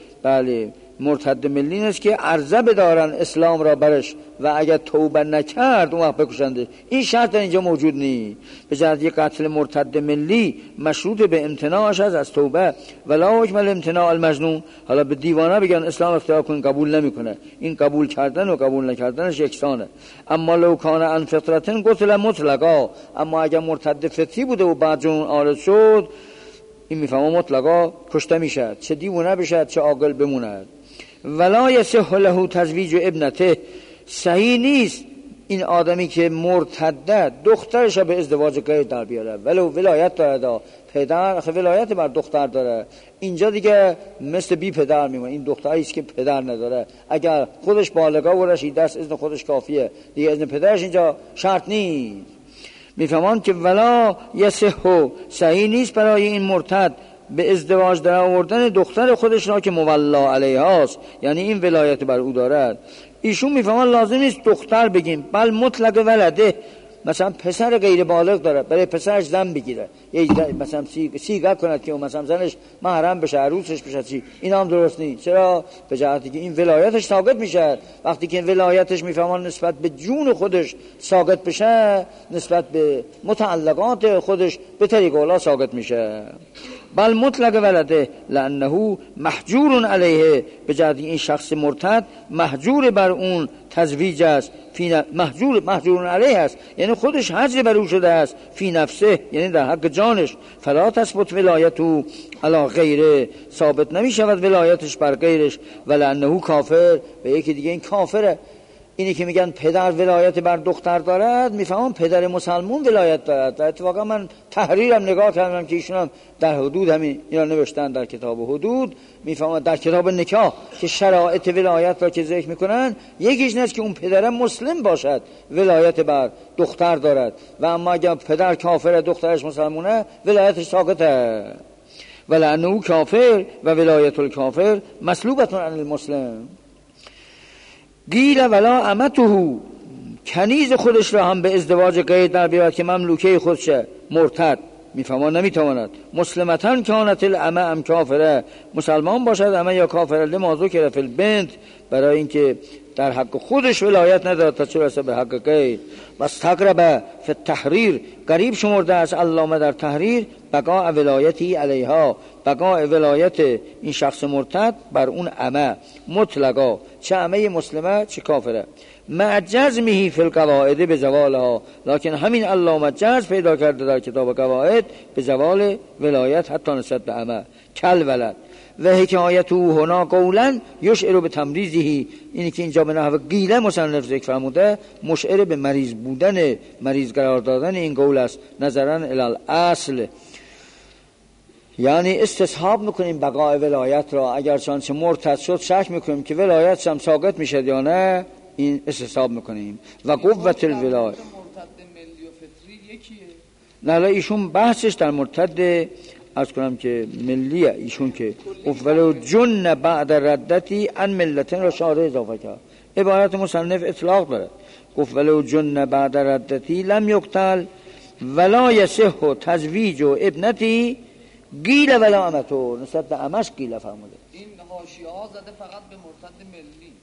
بله مرتد ملی است که عرضه بدارن اسلام را برش و اگر توبه نکرد اون وقت بکشنده. این شرط اینجا موجود نیست. به جهت قتل مرتد ملی مشروط به امتناعش از توبه، ولا اکمل امتناع المجنون. حالا به دیوانه بگن اسلام اختیار کن، قبول نمیکنه، این قبول کردن و قبول نکردنش یکسانه. اما لو کان عن فطرتن قتل مطلقا، اما اگر مرتد فطری بوده و بعد جنون عارض شد، این میفهمه مطلقا کشته میشد، چه دیوانه بشد چه عاقل بموند. ولا یصح له تزویج ابنته، صحیح نیست این آدمی که مرتده دخترش به ازدواج غیر در بیاره، ولو ولایت داره، پدر خب ولایت بر دختر داره، اینجا دیگه مثل بی پدر میمونه. این دختری است که پدر نداره، اگر خودش بالغه و رشیده است اذن خودش کافیه، دیگه اذن پدرش اینجا شرط نیست. میفهمان که ولا یصح، صحیح نیست برای این مرتد به ازدواج در آوردن دختر خودش را که مولا علیهاست، یعنی این ولایت بر او دارد. ایشون میفهمن لازم نیست دختر بگیم، بل مطلق ولده، مثلا پسر غیر بالغ داره برای پسرش زن بگیره، مثلا سیغه کند که اون مثلا زنش محرم بشه، عروسش بشه، چی این هم درست نیست. چرا؟ به جهتی که این ولایتش ثابت میشه. وقتی که ولایتش میفهمن نسبت به جون خودش ثابت بشه، نسبت به متعلقات خودش به طریق اولا ثابت میشه. بل مطلق ولده لانه محجور علیه، به جهتی این شخص مرتد محجور بر اون تزویج است، فی محجور محجور علیه است، یعنی خودش حجر بر او شده است، فی نفسه یعنی در حق جانش. فلا تثبت ولایتو علی غیره، ثابت نمی شود ولایتش بر غیرش. ولانه کافر، به یکی دیگه این کافره. اینی که میگن پدر ولایت بر دختر دارد، میفهمم پدر مسلمون ولایت دارد. و اتفاقا من تحریرم نگاه کردم که ایشون هم در حدود همین اینا نوشتن در کتاب حدود، میفهمم در کتاب نکاح که شرایط ولایت را که ذکر میکنن، یکیش نیست که اون پدر مسلم باشد ولایت بر دختر دارد، و اما اگر پدر کافر دخترش مسلمونه ولایتش ساقطه. ولانه کافر و ولایت الکافر مسلوبتون عن المسلم. قیل ولا امته، کنیز خودش را هم به ازدواج غیر در بیارد که مملوکه خودشه، مرتد میفهمان نمیتواند. مسلمتن کانت الامه ام کافره، مسلمان باشد امه یا کافره، لما ذکر فی البنت، برای اینکه در حق خودش ولایت ندارد تا چه رسه به حق غیر. بس تقربه فی التحریر، قریب شمرده است علامه در تحریر، بقاء ولایتی علیها، بقاء ولایت این شخص مرتد بر اون امه مطلقا، چه عمه مسلمه چه کافره. مع جزمه فی القواعد به زوالها، لکن همین علامه جزم پیدا کرده در کتاب قواعد به زوال ولایت حتی نسبت به عمه کل ولد. و حکایته هنا قولا یشعر به تمریضه، اینی که اینجا به نحو قیله مصنف ذکر فرموده مشعر به مریض بودن، مریض قرار دادن این قول است. نظرا الی الاصل، یعنی استصحاب میکنیم بقای ولایت را، اگر چانچه مرتد شد شک میکنیم که ولایت هم ساقط میشد یا نه، این استصحاب میکنیم. و قوت الولایت نه، ایشون بحثش در مرتد از کنم که ملیه، ایشون که ولو جن بعد ردتی ان ملتن را شارع اضافه کرد. عبارت مصنف اطلاق دارد، گفت ولو جن بعد ردتی لم یقتل ولا یصح تزویج و ابنتی قیل ولا امتو، نسبت به امش قیل فرموده. این حاشیه ها زده فقط به مرتد ملی.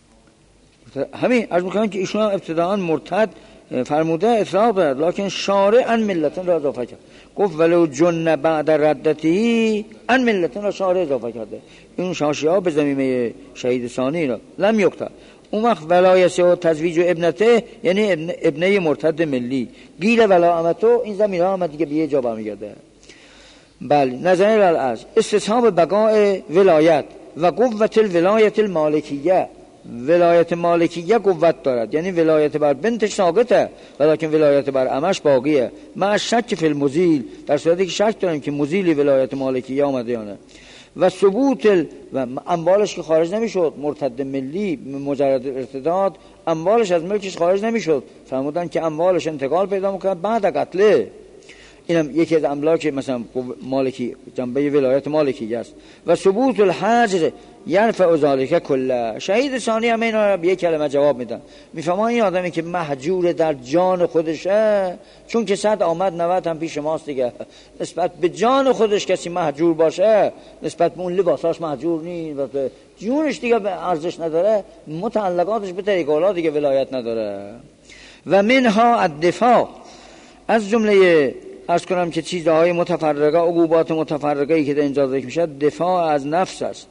همین از میکنم که ایشون ابتداعا مرتد فرموده اطلاق دارد، لکن شارع ان ملتن را اضافه کرد. گفت ولو جن بعد ردتی ان ملتن را شارع اضافه کرده. این حاشیه ها به ضمیمه شهید ثانی را لم یقتل. اون وقت ولایسه و تزویج و ابنته یعنی ابن ابنه مرتد ملی. قیل ولا امتو، این زمین ها آمد دیگه به یه جا برمیگرده. بله، نظر الاصل استصحاب بقاء ولایت و قوت الولایت المالکیه. ولایت مالکیه قوت دارد، یعنی ولایت بر بنتش ساقطه ولیکن ولایت بر عمش باقیه. مع شک فی المزیل، در صورتی که شک داریم که مزیل ولایت مالکیه آمده یا نه. و ثبوت ال... و اموالش که خارج نمیشد، مرتد ملی مجرد ارتداد اموالش از ملکش خارج نمیشد، فرمودن که اموالش انتقال پیدا میکنه بعد قتله. اینم یکی از املاک مثلا مالکی، جنبه ولایت مالکی است. و ثبوت الحجر یرفع ذلک کله. شهید ثانی هم اینا به یک کلمه جواب میدن، میفهمن این آدمی که محجور در جان خودشه، چون که صد آمد نود هم پیش ماست دیگه، نسبت به جان خودش کسی محجور باشه نسبت به اون لباساش محجور نیست، جونش دیگه به ارزش نداره، متعلقاتش به طریق اولا دیگه ولایت نداره. و منها الدفاع، از جمله عرض کنم که چیزهای متفرقه، عقوبات متفرقه ای که در اینجا ذکر میشه دفاع از نفس است.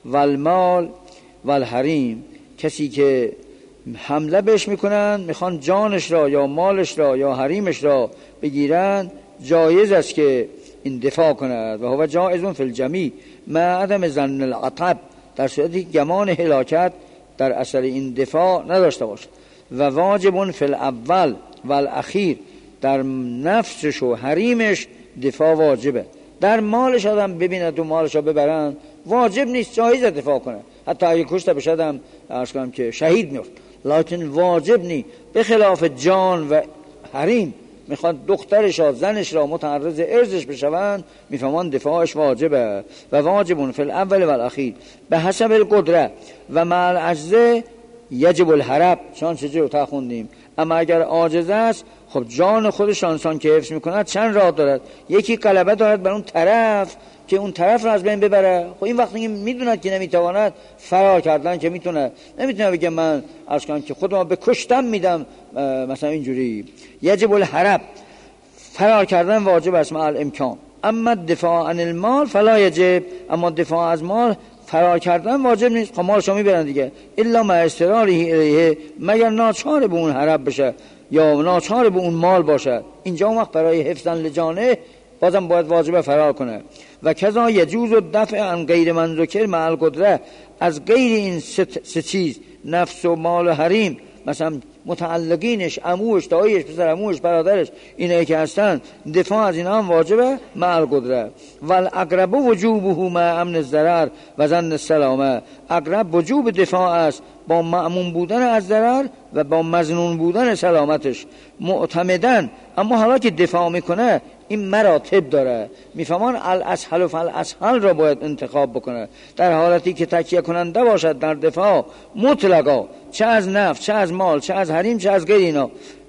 والمال والحریم، کسی که حمله بهش میکنن میخوان جانش را یا مالش را یا حریمش را بگیرن، جایز است که این دفاع کند. و هو جایزون فی الجمیع مع عدم ظن العطب، در صورتی گمان هلاکت در اثر این دفاع نداشته باشد. و واجبون فی الاول والاخیر، در نفسش و حریمش دفاع واجبه. در مالش آدم ببینه تو مالش رو ببرن واجب نیست، جایزه دفاع کنه، حتی اگه کشته بشد هم عرض کنم که شهید میفت، لکن واجب نیست. به خلاف جان و حریم میخواد دخترش و زنش را متعرض ارزش بشوند، میفهمان دفاعش واجبه. و واجبون فی الاول والاخیر به حسب القدره و مع العجزه یجب الحرب، چون چجور تا خوندیم. اما اگر عاجز است، خب جان خودش انسان که حفظ میکند چند راه دارد. یکی غلبه دارد بر اون طرف که اون طرف را از بین ببره. خب این وقتی میدوند که نمیتواند، فرار کردن که میتونه، نمیتونه بگه من عرض کنم که خودم به کشتن میدم مثلا اینجوری. یجب الحرب، فرار کردن واجب است مع الامکان. اما دفاع عن المال فلا یجب، اما دفاع از مال فرار کردن واجب نیست. خب مالشو میبرن دیگه، الا ما استراره الیه، مگر ناچار به اون حرب بشه یا ناچار به اون مال باشه. اینجا اون وقت برای حفظن لجانه بازم باید واجب فرار کنه. و کذا یجوز الدفع عن غیر من ذکر مع القدره، از غیر این سه چیز، نفس و مال و حریم، مثلا متعلقینش، عموش، داییش، پسر عموش، برادرش، اینایی که هستن، دفاع از اینا هم واجبه مع القدره. والاقرب وجوبه مع امن الضرر و ظن السلامه، اقرب وجوب دفاع است با مأمون بودن از ضرر و با مظنون بودن سلامتش. معتمدن، اما حالا که دفاع میکنه این مراتب داره، میفهمان الاسهل و فالاسهل را باید انتخاب بکنه. در حالتی که تکیه کننده باشد در دفاع مطلقا، چه از نفس، چه از مال، چه از حریم، چه از غیر اینا،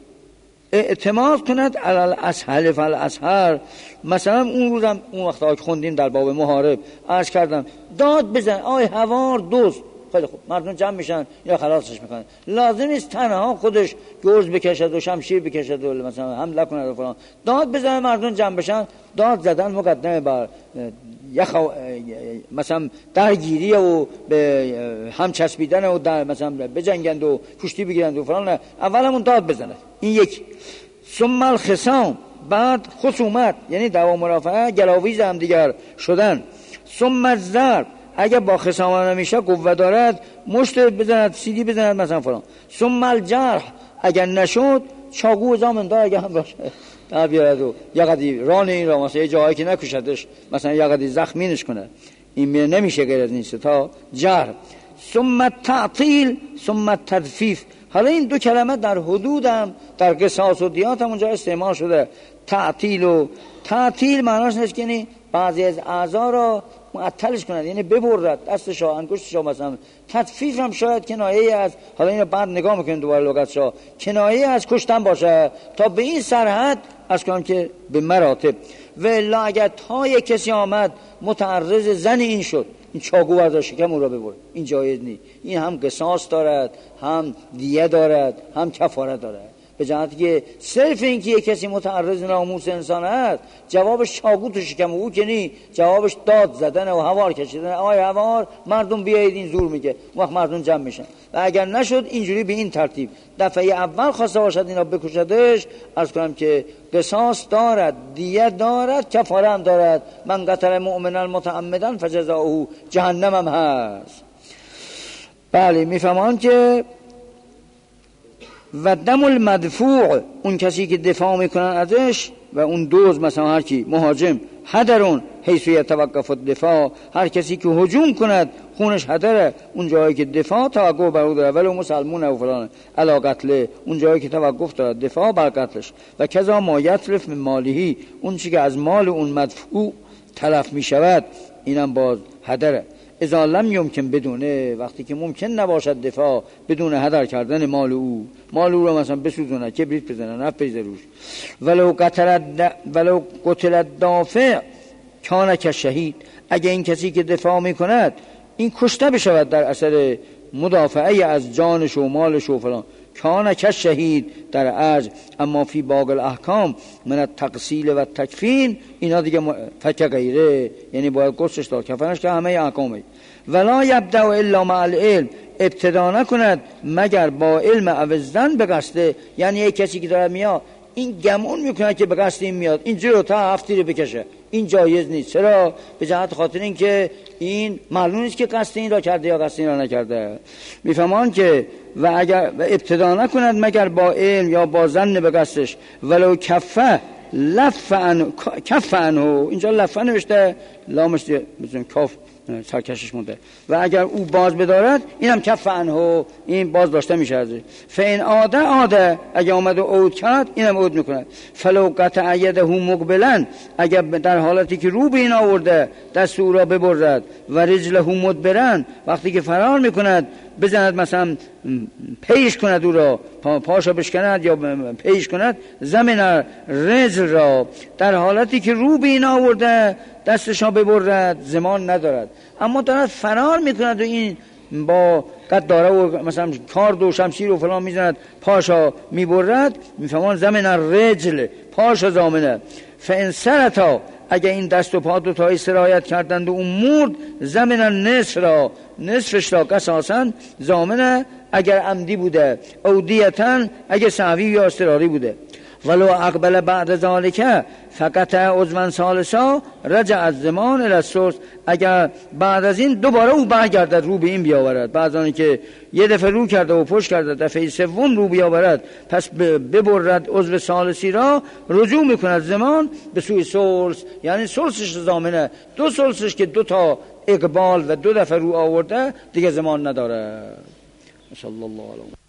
اعتماد کند علی الاسهل فالاسهل. مثلا اون روزم اون وقتا که خوندیم در باب محارب عرض کردم، داد بزن آی هوار دوست، خیلی خوب مردم جمع میشن یا خلاصش میکنن. لازم نیست تنها خودش گرز بکشد و شمشیر بکشد و مثلا حمله کنه و فلان. داد بزنه مردم جمع بشن، داد زدن مقدمه بر یخو مثلا درگیری و به هم چسبیدن و در مثلا بجنگند و کشتی بگیرند و فلان. اول همون داد بزنه. این یک. ثم الخصام، بعد خصومت یعنی دعوا مرافعه، گلاویز هم دیگر شدن. ثم الضرب، اگه با خصام نمیشه قوت دارد مشت بزند، سیدی بزند مثلا فلان. ثم الجرح، اگر نشد چاقو زامن دار اگه هم باشه در بیارد و یقدی ران این را مثلا یه جایی که نکشدش مثلا یقدی زخمینش کنه. این میره نمیشه غیر از نیست تا جرح. ثم التعطیل ثم التدفیف. حالا این دو کلمه در حدودم در قصاص و دیات هم اونجا استعمال شده. تعطیل و تعطیل معناش نیست که یعنی بعضی از اعضا را معطلش کند، یعنی ببرد دستشو انگشتشو مثلا. تدفیف هم شاید کنایه از، حالا اینو بعد نگاه میکنیم دوباره لغتشو، کنایه از کشتن باشه تا به این سرحد از کنم که به مراتب. و الا اگر تا یک کسی آمد متعرض زن این شد، این چاقو وردا شکم او را ببرد، این جایز نیست. این هم قصاص دارد، هم دیه دارد، هم کفاره دارد. به جهتی که صرف این که یک کسی متعرض ناموس انسان است جوابش چاقو تو شکم او که نی، جوابش داد زدن و هوار کشیدن. آی هوار مردم بیایید این زور میگه، وقت مردم جمع میشن. و اگر نشد اینجوری به این ترتیب دفعه اول خواسته باشد اینا بکشدش، عرض کنم که قصاص دارد، دیه دارد، کفاره هم دارد. من قتل مؤمنا متعمدا فجزاؤه جهنم هم هست. بله میفهمان که و دم المدفوع، اون کسی که دفاع میکنن ازش، و اون دوز مثلا هر کی مهاجم، هدرون حیث یتوقف الدفاع، هر کسی که هجوم کند خونش هدره، اون جایی که دفاع توقف بر او داره، ولو مسلمونه و فلان علا قتله، اون جایی که توقف داره دفاع بر قتلش. و کذا ما یتلف من مالهی، اون چی که از مال اون مدفوع تلف میشود اینم باز هدره. اذا لم یمکن بدونه، وقتی که ممکن نباشد دفاع بدون هدر کردن مال او، مال او را مثلا بسوزونه، کبریت بزنه، نفت بریزه روش. ولو قتل ولو قتل الدافع کان کشهید، اگه این کسی که دفاع میکند این کشته بشود در اثر مدافعه از جانش و مالش و فلان، کان کشهید در اجر. اما فی باقی الاحکام من التقصیل و التکفین، اینا دیگه فک غیره، یعنی باید گستش داد کفنش که همه احکامه. ولا یبدأ الا مع العلم، ابتدا نکند مگر با علم اوزدن به قصده. یعنی یک کسی که داره میاد این گمون میکنه که به قصد این میاد، این جلو تا هفتی رو بکشه، این جایز نیست. چرا؟ به جهت خاطر این که این معلوم نیست که قصد این را کرده یا قصد این را نکرده. میفهمان که و اگر و ابتدا نکند مگر با علم یا با ظن به قصدش. ولو کفه لفن کفن ها، اینجا لفن نوشته، لامش مثلا کاف سرکشش مونده. و اگر او باز بدارد اینم کفن ها، این باز داشته میشه ازش. فین عاده عاده، اگر آمد و عود کرد اینم عود میکنه. فلو قطع یده مقبلا، اگر در حالتی که رو به این آورده دست او را ببرد، و رجله مدبرن، وقتی که فرار میکند بزند مثلا پیش کند او را، پا پاشا بشکند یا پیش کند، زمین رجل را در حالتی که رو به این آورده دستشان ببرد، زمان ندارد. اما دارد فرار میکند و این با قد داره و مثلا کارد و شمشیر و فلان میزند، پاشا میبرد، میفهمان زمین رجل، پاشا زامنه. فان سرتا، اگر این دست و پا دو تایی سرایت کردند و اون مرد، زمین نصف را، نصفش را قصاصا زامنه اگر عمدی بوده، او دیتن اگر سهوی یا اضطراری بوده. ولو اقبل بعد ذالک فقط عضو ثالثا رجع الزمان الی السلس، اگر بعد از این دوباره او برگردد رو به این بیاورد، بعد از که یه دفعه رو کرده و پشت کرده دفعه سوم رو بیاورد، پس ببرد عضو ثالثی را، رجوع میکند زمان به سوی سلس، یعنی سلسش زامنه، دو سلسش که دو تا اقبال و دو دفعه رو آورده دیگه زمان نداره. صلی الله علیه